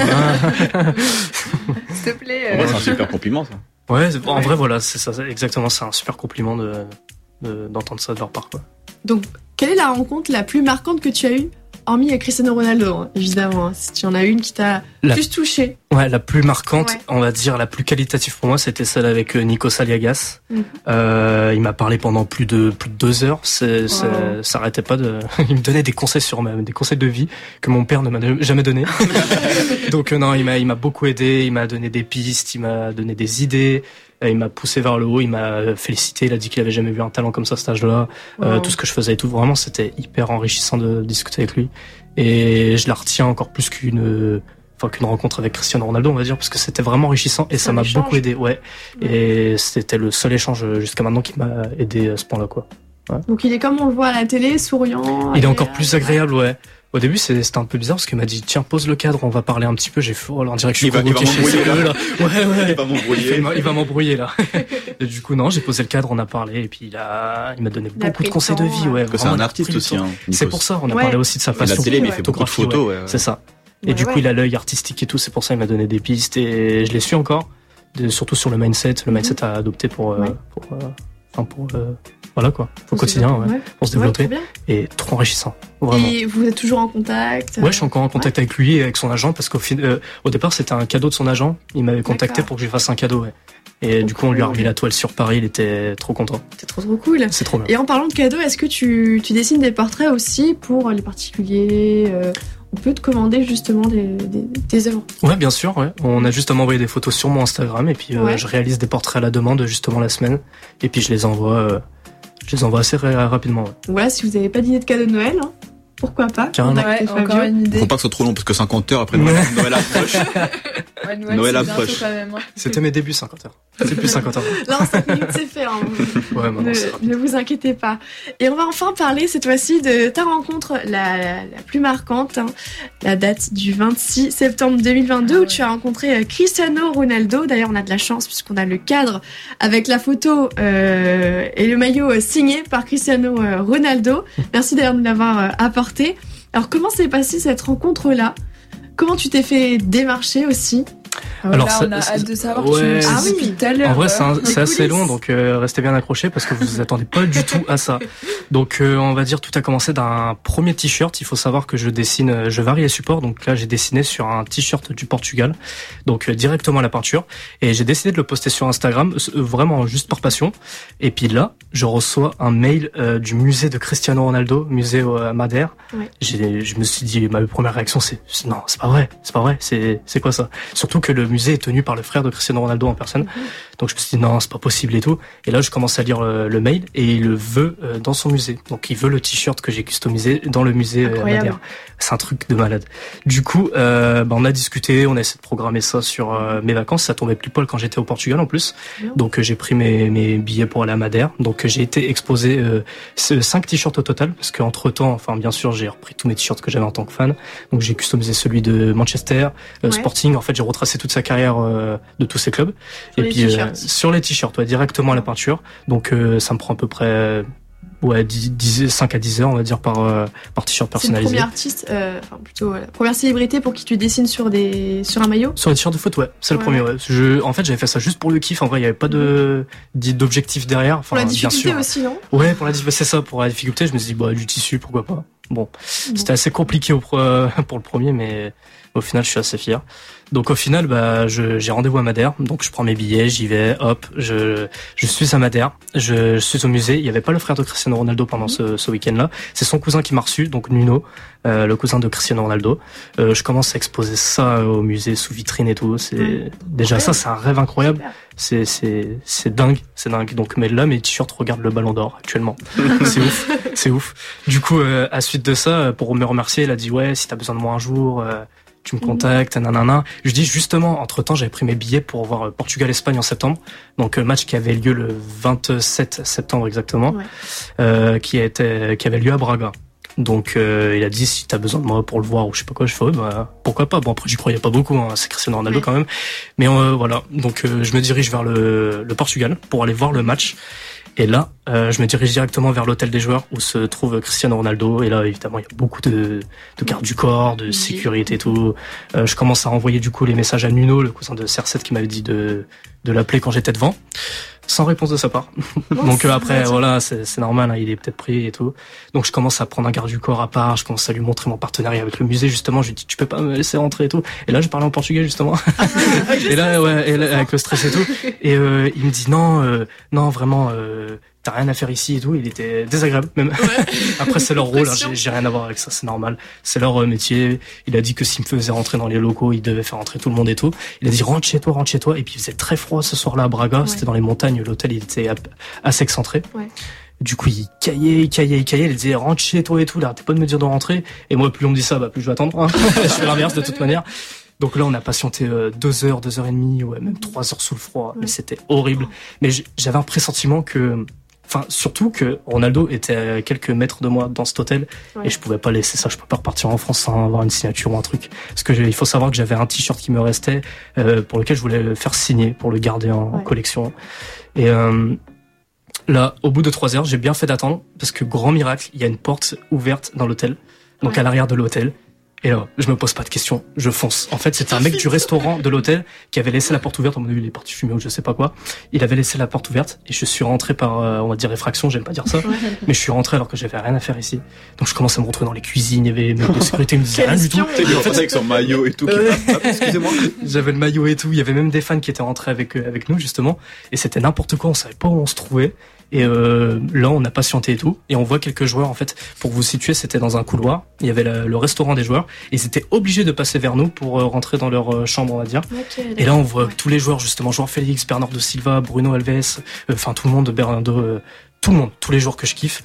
S'il te plaît. En euh, vrai, c'est un super compliment, ça. ouais, c'est- en Ouais. vrai, voilà, c'est ça, c'est exactement, c'est un super compliment de de- d'entendre ça de leur part, quoi. Donc, quelle est la rencontre la plus marquante que tu as eue, hormis euh, Cristiano Ronaldo, hein, évidemment, hein, si tu en as une qui t'a La- plus touché? Ouais, la plus marquante, Ouais. on va dire la plus qualitative pour moi, c'était celle avec euh, Nico Saliagas. Mhm. Euh, il m'a parlé pendant plus de plus de deux heures. C'est, c'est- Wow. ça arrêtait pas de. Il me donnait des conseils sur ma, des conseils de vie que mon père ne m'a jamais donné. Donc euh, non, il m'a, il m'a beaucoup aidé. Il m'a donné des pistes, il m'a donné des idées. euh, Il m'a poussé vers le haut. Il m'a félicité. Il a dit qu'il avait jamais vu un talent comme ça à cet âge-là. Euh, Wow. tout ce que je faisais et tout. Vraiment, c'était hyper enrichissant de discuter avec lui. Et je la retiens encore plus qu'une. Enfin, qu'une rencontre avec Cristiano Ronaldo, on va dire, parce que c'était vraiment enrichissant et C'est ça un m'a échange. beaucoup aidé, ouais. Et c'était le seul échange jusqu'à maintenant qui m'a aidé à ce point-là, quoi. Donc il est comme on le voit à la télé, souriant. Il est encore agréable. plus agréable, ouais. Au début, c'est- c'était un peu bizarre parce qu'il m'a dit, tiens, pose le cadre, on va parler un petit peu. J'ai fait, oh là, on dirait que je suis Il va- il va convoqué chez m'embrouiller, eux, là. là. Ouais, ouais. Il va m'embrouiller. Il va- il va m'embrouiller, là. Et du coup, non, j'ai posé le cadre, on a parlé, et puis il a, il m'a donné Il a beaucoup pris de le conseils de temps, vie, ouais. Parce que c'est vraiment, un il a artiste pris le aussi, temps. hein. C'est Nikos. pour ça, on a Ouais. parlé aussi de sa Il a la passion. télé, mais il ouais. fait beaucoup de photographie, photos, ouais. C'est ça. Et Ouais, du coup, ouais. il a l'œil artistique et tout, c'est pour ça qu'il m'a donné des pistes et je les suis encore, de- surtout sur le mindset, le mindset à adopter pour, euh, Ouais. pour, euh, enfin pour, euh, voilà quoi, au Pour se quotidien, développer, ouais, pour se Ouais, développer, trop bien. et trop enrichissant, vraiment. Et vous êtes toujours en contact? Ouais, je suis encore en contact avec lui et avec son agent parce qu'au fin, euh, au départ, c'était un cadeau de son agent. Il m'avait contacté D'accord. pour que je lui fasse un cadeau, ouais. Et du coup, on lui a remis la toile sur Paris. Il était trop content. C'est trop trop cool. C'est trop bien. Et en parlant de cadeaux, est-ce que tu, tu dessines des portraits aussi pour les particuliers? euh, On peut te commander justement des, des, des œuvres. Ouais, bien sûr, ouais. On a juste à m'envoyer des photos sur mon Instagram et puis euh, Ouais. je réalise des portraits à la demande justement la semaine et puis je les envoie, euh, je les envoie assez ra- rapidement. Ouais. Voilà, si vous n'avez pas d'idée de cadeau de Noël, hein, pourquoi pas. Carrément. Contacter Ouais, encore Fabio. une idée. Faut pas que ce soit trop long parce que cinquante heures après Noël, Noël approche. Ouais, Noël, Noël c'est bientôt approche. quand même, hein. C'était mes débuts cinquante heures. C'est plus cinquante heures. Là, en cinq minutes, c'est fait. Hein. Ouais, maintenant, c'est Ne, rapide. ne vous inquiétez pas. Et on va enfin parler cette fois-ci de ta rencontre la, la, la plus marquante, hein, la date du vingt-six septembre deux mille vingt-deux, Ah ouais. où tu as rencontré euh, Cristiano Ronaldo. D'ailleurs, on a de la chance puisqu'on a le cadre avec la photo euh, et le maillot euh, signé par Cristiano euh, Ronaldo. Merci d'ailleurs de nous l'avoir euh, apporté. Alors, comment s'est passée cette rencontre-là? Comment tu t'es fait démarcher aussi? Alors, Là, ça- on a ça- hâte de savoir. ouais, tu nous Ah dis oui. depuis tout à l'heure. En vrai, c'est un- euh, c'est les assez coulisses. long, donc euh, restez bien accrochés parce que vous vous attendez pas du tout à ça. Donc, euh, on va dire tout a commencé d'un premier t-shirt. Il faut savoir que je dessine, euh, je varie les supports. Donc là, j'ai dessiné sur un t-shirt du Portugal, donc euh, directement à la peinture, et j'ai décidé de le poster sur Instagram, euh, vraiment juste par passion. Et puis là, je reçois un mail euh, du musée de Cristiano Ronaldo, musée euh, à Madère. Ouais. J'ai, je me suis dit, ma première réaction, c'est c'est- non, c'est pas vrai, c'est pas vrai, c'est c'est quoi ça? Surtout que le musée est tenu par le frère de Cristiano Ronaldo en personne. Donc je me suis dit non, c'est pas possible et tout. Et là je commence à lire le, le mail et il le veut euh, dans son musée. Donc il veut le t-shirt que j'ai customisé dans le musée euh, Incroyable. Madère. C'est un truc de malade. Du coup, euh, bah, on a discuté, on a essayé de programmer ça sur euh, mes vacances. Ça tombait plus poil quand j'étais au Portugal en plus. Bien. Donc euh, j'ai pris mes, mes billets pour aller à Madère. Donc euh, j'ai été exposé euh, ce- cinq t-shirts au total parce qu'entre temps, enfin bien sûr, j'ai repris tous mes t-shirts que j'avais en tant que fan. Donc j'ai customisé celui de Manchester, euh, Ouais. Sporting. En fait, j'ai retracé toute sa carrière euh, de tous ces clubs. Sur Et les puis euh, t-shirts. sur les t-shirts, ouais, directement à la peinture. Donc euh, ça me prend à peu près ouais dix, dix, cinq à dix heures, on va dire, par euh, par t-shirt C'est le personnalisé. premier artiste, euh, enfin plutôt euh, la première célébrité pour qui tu dessines sur des sur un maillot. Sur les t-shirts de foot, ouais, c'est le Ouais. premier. Ouais. Je, en fait, j'avais fait ça juste pour le kiff. En vrai, il y avait pas de dit- d'objectif derrière. Enfin, Pour la bien difficulté sûr. aussi, non? Ouais, pour la difficulté, c'est ça. Pour la difficulté, je me suis dit, bah, du tissu, pourquoi pas. Bon, c'était assez compliqué au pro- pour le premier, mais au final, je suis assez fier. Donc, au final, bah, je, j'ai rendez-vous à Madère. Donc, je prends mes billets, j'y vais, hop, je, je suis à Madère. Je, je suis au musée. Il y avait pas le frère de Cristiano Ronaldo pendant ce, ce week-end-là. C'est son cousin qui m'a reçu, donc Nuno, euh, le cousin de Cristiano Ronaldo. Euh, je commence à exposer ça au musée sous vitrine et tout. C'est, Ouais. déjà ça, c'est un rêve incroyable. Super. C'est, c'est, c'est dingue, c'est dingue. Donc, mais là, mes t-shirts regardent le Ballon d'Or actuellement. C'est ouf, c'est ouf. Du coup, euh, à suite de ça, pour me remercier, il a dit ouais, si t'as besoin de moi un jour, euh, tu me contactes, nanana. Je dis justement, entre temps, j'avais pris mes billets pour voir euh, Portugal-Espagne en septembre. Donc, euh, match qui avait lieu le vingt-sept septembre exactement, Ouais. euh, qui a été, qui avait lieu à Braga. Donc, euh, il a dit si t'as besoin de moi pour le voir ou je sais pas quoi, je fais ouais, bah, pourquoi pas. Bon, après, j'y croyais pas beaucoup, hein, c'est Cristiano Ronaldo Ouais. quand même. Mais euh, voilà, donc euh, je me dirige vers le, le Portugal pour aller voir le match. Et là, euh, je me dirige directement vers l'hôtel des joueurs où se trouve Cristiano Ronaldo. Et là, évidemment, il y a beaucoup de, de gardes du corps, de sécurité et tout. Euh, je commence à envoyer du coup les messages à Nuno, le cousin de C R sept, qui m'avait dit de, de l'appeler quand j'étais devant. Sans réponse de sa part. Donc euh, après, voilà, c'est c'est normal, hein, il est peut-être pris et tout. Donc je commence à prendre un garde du corps à part, je commence à lui montrer mon partenariat avec le musée, justement. Je lui dis, tu peux pas me laisser rentrer et tout. Et là, je parlais en portugais, justement. et là, ouais, et là, avec le stress et tout. Et euh, il me dit, non, euh, non, vraiment, euh, t'as rien à faire ici et tout. Il était désagréable, même. Après, c'est leur rôle, hein, j'ai j'ai rien à voir avec ça, c'est normal. C'est leur euh, métier. Il a dit que s'il me faisait rentrer dans les locaux, il devait faire rentrer tout le monde et tout. Il a dit, rentre chez toi, rentre chez toi. Et puis, il faisait très froid ce soir-là à Braga. Ouais. C'était dans les montagnes. L'hôtel, il était assez excentré. Ouais. Du coup, il caillait, il caillait, il caillait. Il disait, rentre chez toi et tout. Il arrêtait pas de me dire de rentrer. Et moi, plus on me dit ça, bah, plus je vais attendre. Hein. Je fais l'inverse de toute manière. Donc là, on a patienté euh, deux heures, deux heures et demie, ouais, même trois heures sous le froid. Mais c'était horrible. Mais j- j'avais un pressentiment que, enfin, surtout que Ronaldo était à quelques mètres de moi dans cet hôtel. Ouais. Et je pouvais pas laisser ça. Je peux pas repartir en France sans avoir une signature ou un truc. Parce que j'ai- il faut savoir que j'avais un t-shirt qui me restait, euh, pour lequel je voulais le faire signer pour le garder en, en Ouais. collection. Et, euh, là, au bout de trois heures, j'ai bien fait d'attendre parce que grand miracle, il y a une porte ouverte dans l'hôtel, donc Ouais. à l'arrière de l'hôtel. Et là, je me pose pas de questions, je fonce. En fait, c'était un mec du restaurant de l'hôtel qui avait laissé la porte ouverte. À mon avis, il est parti fumer ou je sais pas quoi. Il avait laissé la porte ouverte et je suis rentré par, euh, on va dire effraction, j'aime pas dire ça, mais je suis rentré alors que j'avais rien à faire ici. Donc je commence à me retrouver dans les cuisines, il y avait mes mecs de sécurité, ils me disaient Quel rien du tout. espion. Tu sais, il est en fait avec son maillot et tout. qui- Ouais. Ah, excusez-moi. J'avais le maillot et tout. Il y avait même des fans qui étaient rentrés avec euh, avec nous justement. Et c'était n'importe quoi. On savait pas où on se trouvait. Et euh, là, on a patienté et tout. Et on voit quelques joueurs en fait. Pour vous situer, c'était dans un couloir. Il y avait la- le restaurant des joueurs. Et ils étaient obligés de passer vers nous pour euh, rentrer dans leur euh, chambre, on va dire. Ok, Et là, on voit ouais. tous les joueurs justement. João Félix, Bernardo Silva, Bruno Alves. euh, Enfin, tout le monde, Bernardo, euh, tout le monde, tous les joueurs que je kiffe.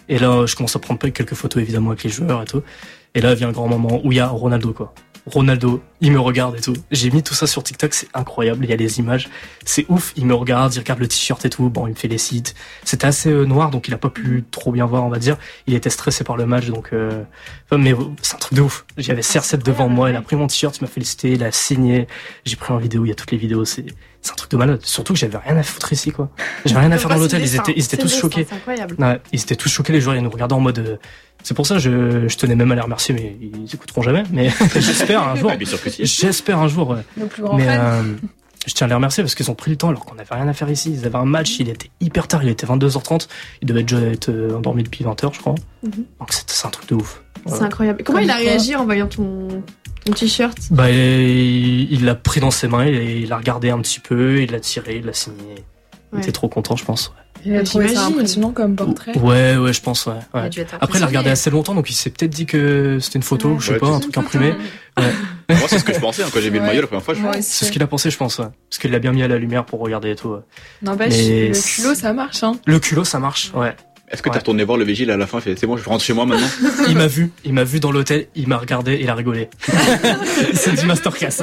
Et là, je commence à prendre quelques photos évidemment avec les joueurs et tout. Et là vient un grand moment où il y a Ronaldo quoi. Ronaldo, il me regarde et tout. J'ai mis tout ça sur TikTok, c'est incroyable. Il y a les images, c'est ouf. Il me regarde, il regarde le t-shirt et tout. Bon, il me félicite. C'était assez euh, noir, donc il a pas pu trop bien voir, on va dire. Il était stressé par le match, donc. Euh... Enfin, mais c'est un truc de ouf. J'avais C R sept devant moi, il a pris mon t-shirt, il m'a félicité, il a signé. J'ai pris en vidéo, il y a toutes les vidéos. C'est, c'est un truc de malade. Surtout que j'avais rien à foutre ici, quoi. J'avais rien à faire dans l'hôtel. Ils étaient, ils étaient tous choqués. C'est incroyable. Ouais, ils étaient tous choqués les joueurs. Ils nous regardaient en mode. Euh... C'est pour ça que je, je tenais même à les remercier, mais ils écouteront jamais. Mais j'espère un jour. Bien sûr que si. J'espère un jour. Ouais. Nos plus grands Mais fans. euh, je tiens à les remercier parce qu'ils ont pris le temps alors qu'on n'avait rien à faire ici. Ils avaient un match, il était hyper tard, il était vingt-deux heures trente. Ils devaient déjà être euh, endormis depuis vingt heures, je crois. Mhm. Donc c'est, c'est un truc de ouf. C'est Voilà. incroyable. Comment Comme il a quoi. réagi en voyant ton, ton t-shirt? Bah, il il l'a pris dans ses mains, il, il l'a regardé un petit peu, il l'a tiré, il l'a signé. Il Ouais. était trop content, je pense. Il a trouvé ça J'imagine. impressionnant comme portrait. Ouais, ouais, je pense, ouais. Il a ouais. dû être Après, il a regardé impressionné. assez longtemps, donc il s'est peut-être dit que c'était une photo, Ouais. je sais Ouais, pas, c'est un une truc photo. imprimé. Ouais. Moi, c'est ce que je pensais hein, quand j'ai vu le Ouais. maillot la première fois. Je Moi me aussi. C'est ce qu'il a pensé, je pense, ouais. Parce qu'il l'a bien mis à la lumière pour regarder et tout. Ouais. N'empêche, Mais le c'est- culot, ça marche, hein. Le culot, ça marche, ouais. Est-ce que t'as Ouais. retourné voir le vigile à la fin? Il fait, c'est bon, je rentre chez moi maintenant. Il m'a vu, il m'a vu dans l'hôtel, il m'a regardé, il a rigolé. C'est du masterclass.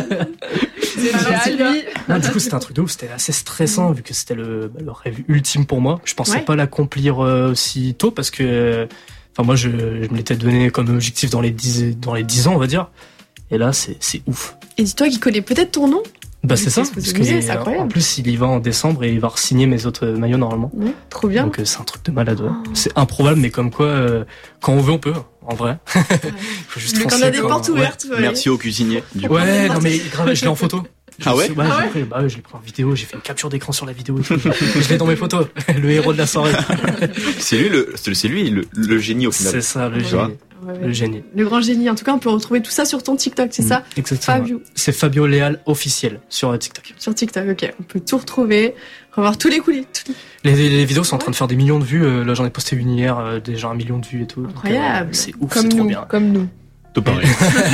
C'est déjà lui. Non, du coup, c'était un truc de ouf, c'était assez stressant vu que c'était le, bah, le rêve ultime pour moi. Je pensais Ouais. pas l'accomplir euh, aussi tôt parce que, euh, enfin, moi, je, je me l'étais donné comme objectif dans les dix, dans les dix ans, on va dire. Et là, c'est, c'est ouf. Et dis-toi qu'il connaît peut-être ton nom. Bah, Il c'est sait ça. se Parce poser, que, c'est euh, incroyable. en plus, il y va en décembre et il va re-signer mes autres maillots normalement. Ouais, trop bien. Donc, euh, c'est un truc de malade, ouais. C'est improbable, mais comme quoi, euh, quand on veut, on peut, en vrai. Faut juste Quand on foncer, a des quoi. portes Ouais. ouvertes. ouais. Merci au cuisinier. Du coup. Ouais, non mais grave, je l'ai en photo. Ah ouais Je- bah, je l'ai pris, bah ouais, je l'ai pris en vidéo, j'ai fait une capture d'écran sur la vidéo. et tout. Je l'ai dans mes photos. Le héros de la soirée. C'est lui le, c'est c'est lui le, le génie au final. C'est ça, le Ouais. génie. Ouais, ouais. Le génie. Le grand génie. En tout cas, on peut retrouver tout ça sur ton TikTok, c'est ça? Exactement. Fabio. C'est Fabio Léal officiel sur euh, TikTok. Sur TikTok, ok. On peut tout retrouver, revoir tous les coulisses. tous les- Les, les, les vidéos sont en train de faire des millions de vues. euh, Là, j'en ai posté une hier, euh, déjà un million de vues et tout. Donc, Incroyable. euh, c'est ouf, Comme c'est trop nous, bien. comme nous. Tout pareil.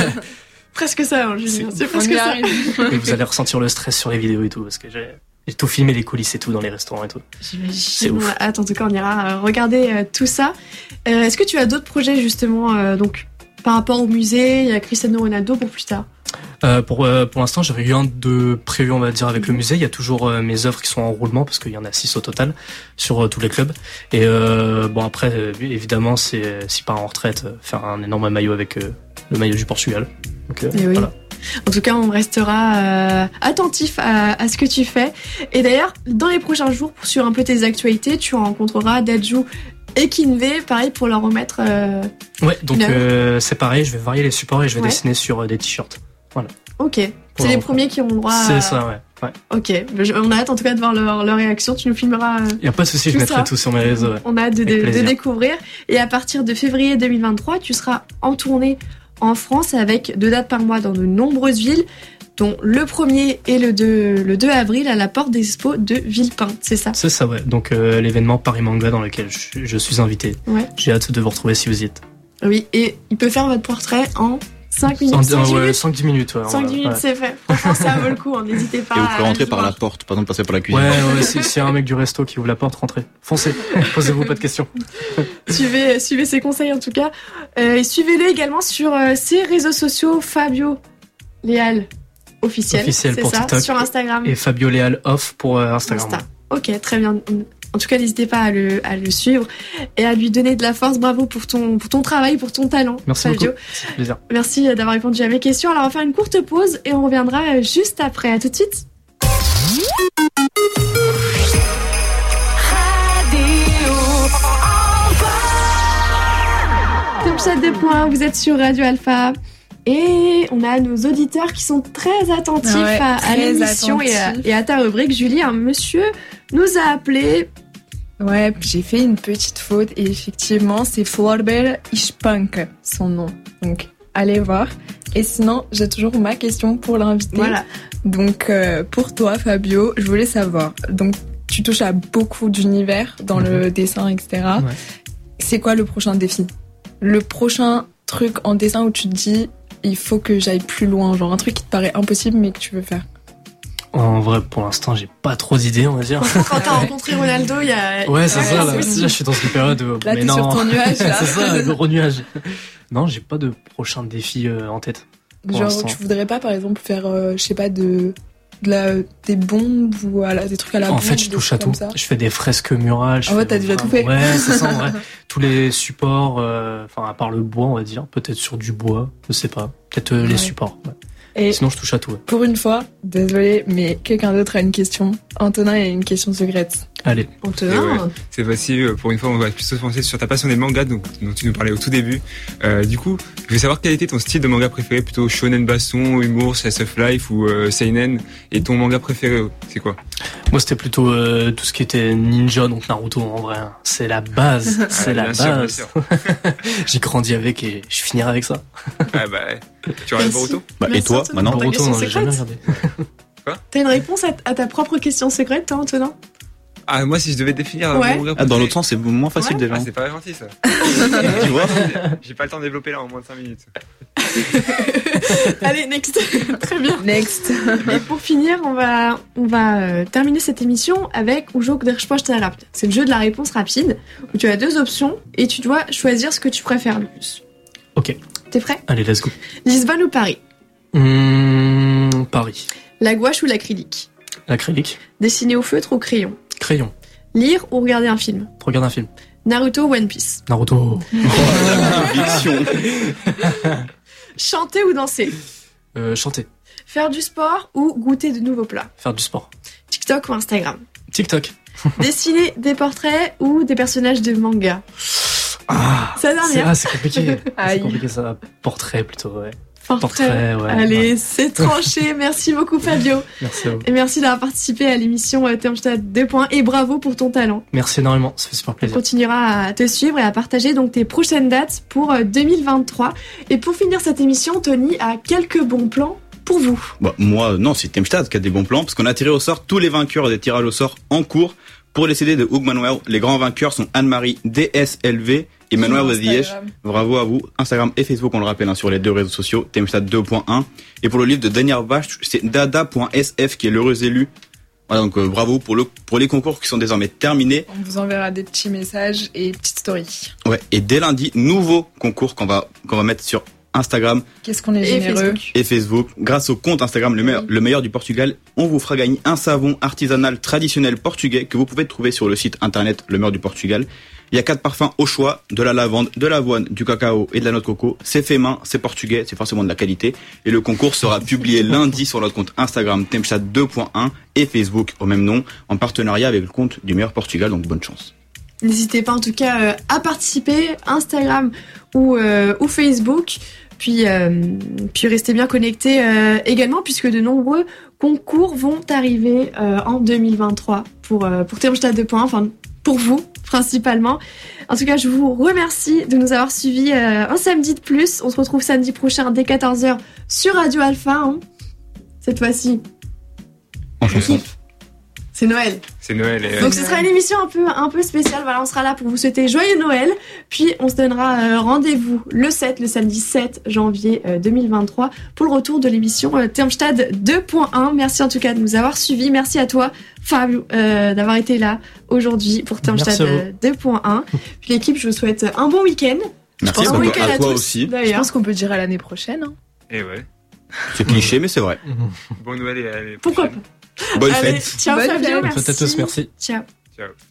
Presque ça, hein, Julien. C'est- C'est On presque y ça. arrive. Et vous allez ressentir le stress sur les vidéos et tout parce que j'ai, j'ai tout filmé, les coulisses et tout dans les restaurants et tout. J'imagine. ouf. On a hâte, en tout cas, on ira euh, regarder euh, tout ça. Euh, Est-ce que tu as d'autres projets, justement, euh, donc, par rapport au musée? Il y a Cristiano Ronaldo pour plus tard. Euh, pour euh, pour l'instant, j'ai rien de prévu, on va dire, avec le musée. Il y a toujours euh, mes œuvres qui sont en roulement parce qu'il y en a six au total sur euh, tous les clubs. Et euh, bon après, euh, évidemment, c'est euh, si part en retraite, euh, faire un énorme maillot avec euh, le maillot du Portugal. Donc euh, Eh oui. voilà. En tout cas, on restera euh, attentif à, à ce que tu fais. Et d'ailleurs, dans les prochains jours, pour suivre un peu tes actualités, tu rencontreras Dadju et Kinvé, pareil, pour leur remettre... euh, Ouais, donc Une œuvre. euh, c'est pareil. Je vais varier les supports et je vais Ouais. dessiner sur euh, des t-shirts. Ok. C'est Pour les leur- premiers qui ont droit à... C'est ça, ouais. ouais. Ok. Je- On a hâte, en tout cas, de voir leur, leur réaction. Tu nous filmeras... euh, Y a pas de souci, je Tout mettrai ça. tout sur mes réseaux. Ouais. On a hâte de, Avec de- de plaisir. découvrir. Et à partir de février deux mille vingt-trois, tu seras en tournée en France avec deux dates par mois dans de nombreuses villes, dont le premier et le deux, le deux avril à la porte des expos de Villepinte. C'est ça? C'est ça, ouais. Donc euh, l'événement Paris Manga dans lequel je, je suis invité. Ouais. J'ai hâte de vous retrouver si vous y êtes. Oui. Et il peut faire votre portrait en cinq minutes. En- cinq ouais, minutes cinq dix minutes. Ouais, cinq ouais, minutes, ouais. c'est fait. Franchement, ça vaut le coup. hein. N'hésitez pas. Et vous à pouvez rentrer le par voir. la porte, par exemple passer par la cuisine. Ouais, ouais, si- s'il y a un mec du resto qui ouvre la porte, rentrez. Foncez. Posez-vous pas de questions. Suivez, suivez ses conseils en tout cas. Euh, et suivez-le également sur euh, ses réseaux sociaux, Fabio Léal officiel. Officiel c'est pour ça, TikTok sur Instagram. Et Fabio Léal off pour euh, Instagram. Insta. Ok, très bien. En tout cas, n'hésitez pas à le, à le suivre et à lui donner de la force. Bravo pour ton, pour ton travail, pour ton talent, Merci Fabio. beaucoup. C'est un plaisir. Merci d'avoir répondu à mes questions. Alors, on va faire une courte pause et on reviendra euh, juste après. À tout de suite. Top Chat deux point un, vous êtes sur Radio Alpha. Et on a nos auditeurs qui sont très attentifs Ouais, à, à très l'émission et à, attentifs. et à ta rubrique. Julie, un monsieur nous a appelé. Ouais, j'ai fait une petite faute et effectivement, c'est Florber Ishpank, son nom. Donc, allez voir. Et sinon, j'ai toujours ma question pour l'invité. Voilà. Donc, euh, pour toi, Fabio, je voulais savoir. Donc, tu touches à beaucoup d'univers dans le dessin, et cetera. Ouais. C'est quoi le prochain défi? Le prochain truc en dessin où tu te dis, il faut que j'aille plus loin, genre un truc qui te paraît impossible mais que tu veux faire. En vrai, pour l'instant, j'ai pas trop d'idées, on va dire. Quand t'as rencontré Ronaldo, il y a. Ouais, c'est Ouais, ça. Là, possible. là, je suis dans une période où. Là, mais t'es non. sur ton nuage, là. C'est ça, le gros nuage. Non, j'ai pas de prochain défi euh, en tête. Pour Genre, l'instant. tu voudrais pas, par exemple, faire, euh, je sais pas, de, de la, des bombes ou à la- des trucs à la En bombe, fait, je des touche à trucs tout. comme ça. Je fais des fresques murales. je Ah ouais, fais t'as déjà tout vraiment- fait. Ouais, c'est ça, en vrai. Tous les supports, euh, enfin, à part le bois, on va dire. Peut-être sur du bois, je sais pas. Peut-être euh, Ouais. les supports. ouais. Et Sinon, je touche à tout. ouais. pour une fois, désolé, mais quelqu'un d'autre a une question. Antonin a une question secrète. Allez. Antonin. Et ouais. C'est facile, pour une fois, on va plutôt se penser sur ta passion des mangas, donc, dont tu nous parlais au tout début. Euh, du coup, je veux savoir quel était ton style de manga préféré, plutôt shonen baston, humour, slice of life ou euh, seinen, et ton manga préféré, c'est quoi? Moi, c'était plutôt euh, tout ce qui était ninja, donc Naruto, en vrai. hein. C'est la base. C'est Ah, la bien sûr, bien base. sûr. J'ai grandi avec et je finirai avec ça. Ah bah, ouais. Tu regardes Merci. Boruto? Bah, et Merci, toi, Antonin. maintenant Ta Boruto, question non, j'ai jamais secrète. regardé. T'as une réponse à, à ta propre question secrète, toi, Antonin? Ah, moi, si je devais définir euh, Ouais. mon manga Ah, préféré. dans l'autre sens, c'est moins facile Ouais. déjà. Ah, c'est pas gentil, ça. Tu vois? J'ai pas le temps de développer là en moins de cinq minutes. Allez, next. Très bien. Next. Et pour finir, on va, on va euh, terminer cette émission avec O jogo da resposta rápida. C'est le jeu de la réponse rapide, où tu as deux options et tu dois choisir ce que tu préfères le plus. Ok. T'es prêt? Allez, let's go. Lisbonne ou Paris? Hum, Paris. La gouache ou l'acrylique? L'acrylique. Dessiner au feutre ou au crayon? Crayon. Lire ou regarder un film? Regarde un film. Naruto ou One Piece? Naruto. Fiction. Chanter ou danser? Euh, chanter. Faire du sport ou goûter de nouveaux plats? Faire du sport. TikTok ou Instagram? TikTok. Dessiner des portraits ou des personnages de manga? Ah, Ça c'est, dernière. ah, c'est compliqué. Aïe. C'est compliqué ça. Portrait plutôt, ouais. Portrait. Portrait, ouais. Allez, ouais. c'est tranché. Merci beaucoup Fabio. Merci à vous. Et merci d'avoir participé à l'émission euh, Termstad deux points et bravo pour ton talent. Merci énormément. Ça fait super On plaisir. continuera à te suivre et à partager donc tes prochaines dates pour euh, deux mille vingt-trois. Et pour finir cette émission, Tony a quelques bons plans pour vous. Bah, moi, non, c'est Temstad qui a des bons plans, parce qu'on a tiré au sort tous les vainqueurs des tirages au sort en cours. Pour les C D de Hugh Manuel, les grands vainqueurs sont Anne-Marie D S L V et Manuel Sur Ziyech. Instagram. Bravo à vous. Instagram et Facebook, on le rappelle, hein, sur les deux réseaux sociaux, Temstad deux point un. Et pour le livre de Daniel Vache, c'est dada point s f qui est l'heureux élu. Voilà, donc euh, bravo pour, le, pour les concours qui sont désormais terminés. On vous enverra des petits messages et petites stories. Ouais, et dès lundi, nouveau concours qu'on va, qu'on va mettre sur Instagram Qu'est-ce qu'on est Et généreux. Facebook. et Facebook. Grâce au compte Instagram le meilleur, le meilleur du Portugal, on vous fera gagner un savon artisanal traditionnel portugais que vous pouvez trouver sur le site internet Le Meilleur du Portugal. Il y a quatre parfums au choix, de la lavande, de l'avoine, du cacao et de la noix de coco. C'est fait main, c'est portugais, c'est forcément de la qualité. Et le concours sera publié lundi sur notre compte Instagram Temstad deux point un et Facebook au même nom, en partenariat avec le compte du Meilleur Portugal, donc bonne chance. N'hésitez pas en tout cas euh, à participer, Instagram ou, euh, ou Facebook. Puis, euh, puis restez bien connectés euh, également puisque de nombreux concours vont arriver euh, en deux mille vingt-trois pour, euh, pour Termstad deux points, enfin pour vous principalement. En tout cas, je vous remercie de nous avoir suivis euh, un samedi de plus. On se retrouve samedi prochain dès quatorze heures sur Radio Alpha. Hein. Cette fois-ci, En chanson. c'est Noël. C'est Noël et... Donc ce sera une émission un peu un peu spéciale. Voilà, on sera là pour vous souhaiter joyeux Noël. Puis on se donnera euh, rendez-vous le sept, le samedi sept janvier euh, deux mille vingt-trois pour le retour de l'émission euh, Termstad deux point un. Merci en tout cas de nous avoir suivis. Merci à toi Fabio euh, d'avoir été là aujourd'hui pour Termstad Merci à vous. euh, deux point un. Puis l'équipe, je vous souhaite un bon week-end. Merci Un à bon toi, week-end à à toi tous, aussi. Je D'ailleurs. pense qu'on peut dire à l'année prochaine. hein. Et ouais. C'est cliché, mais c'est vrai. Bon Noël et à l'année Pourquoi prochaine. pas. Bonne Allez, fête. ciao Bonne Fabio, fête. merci. Bonne fête à tous, merci. Ciao. Ciao.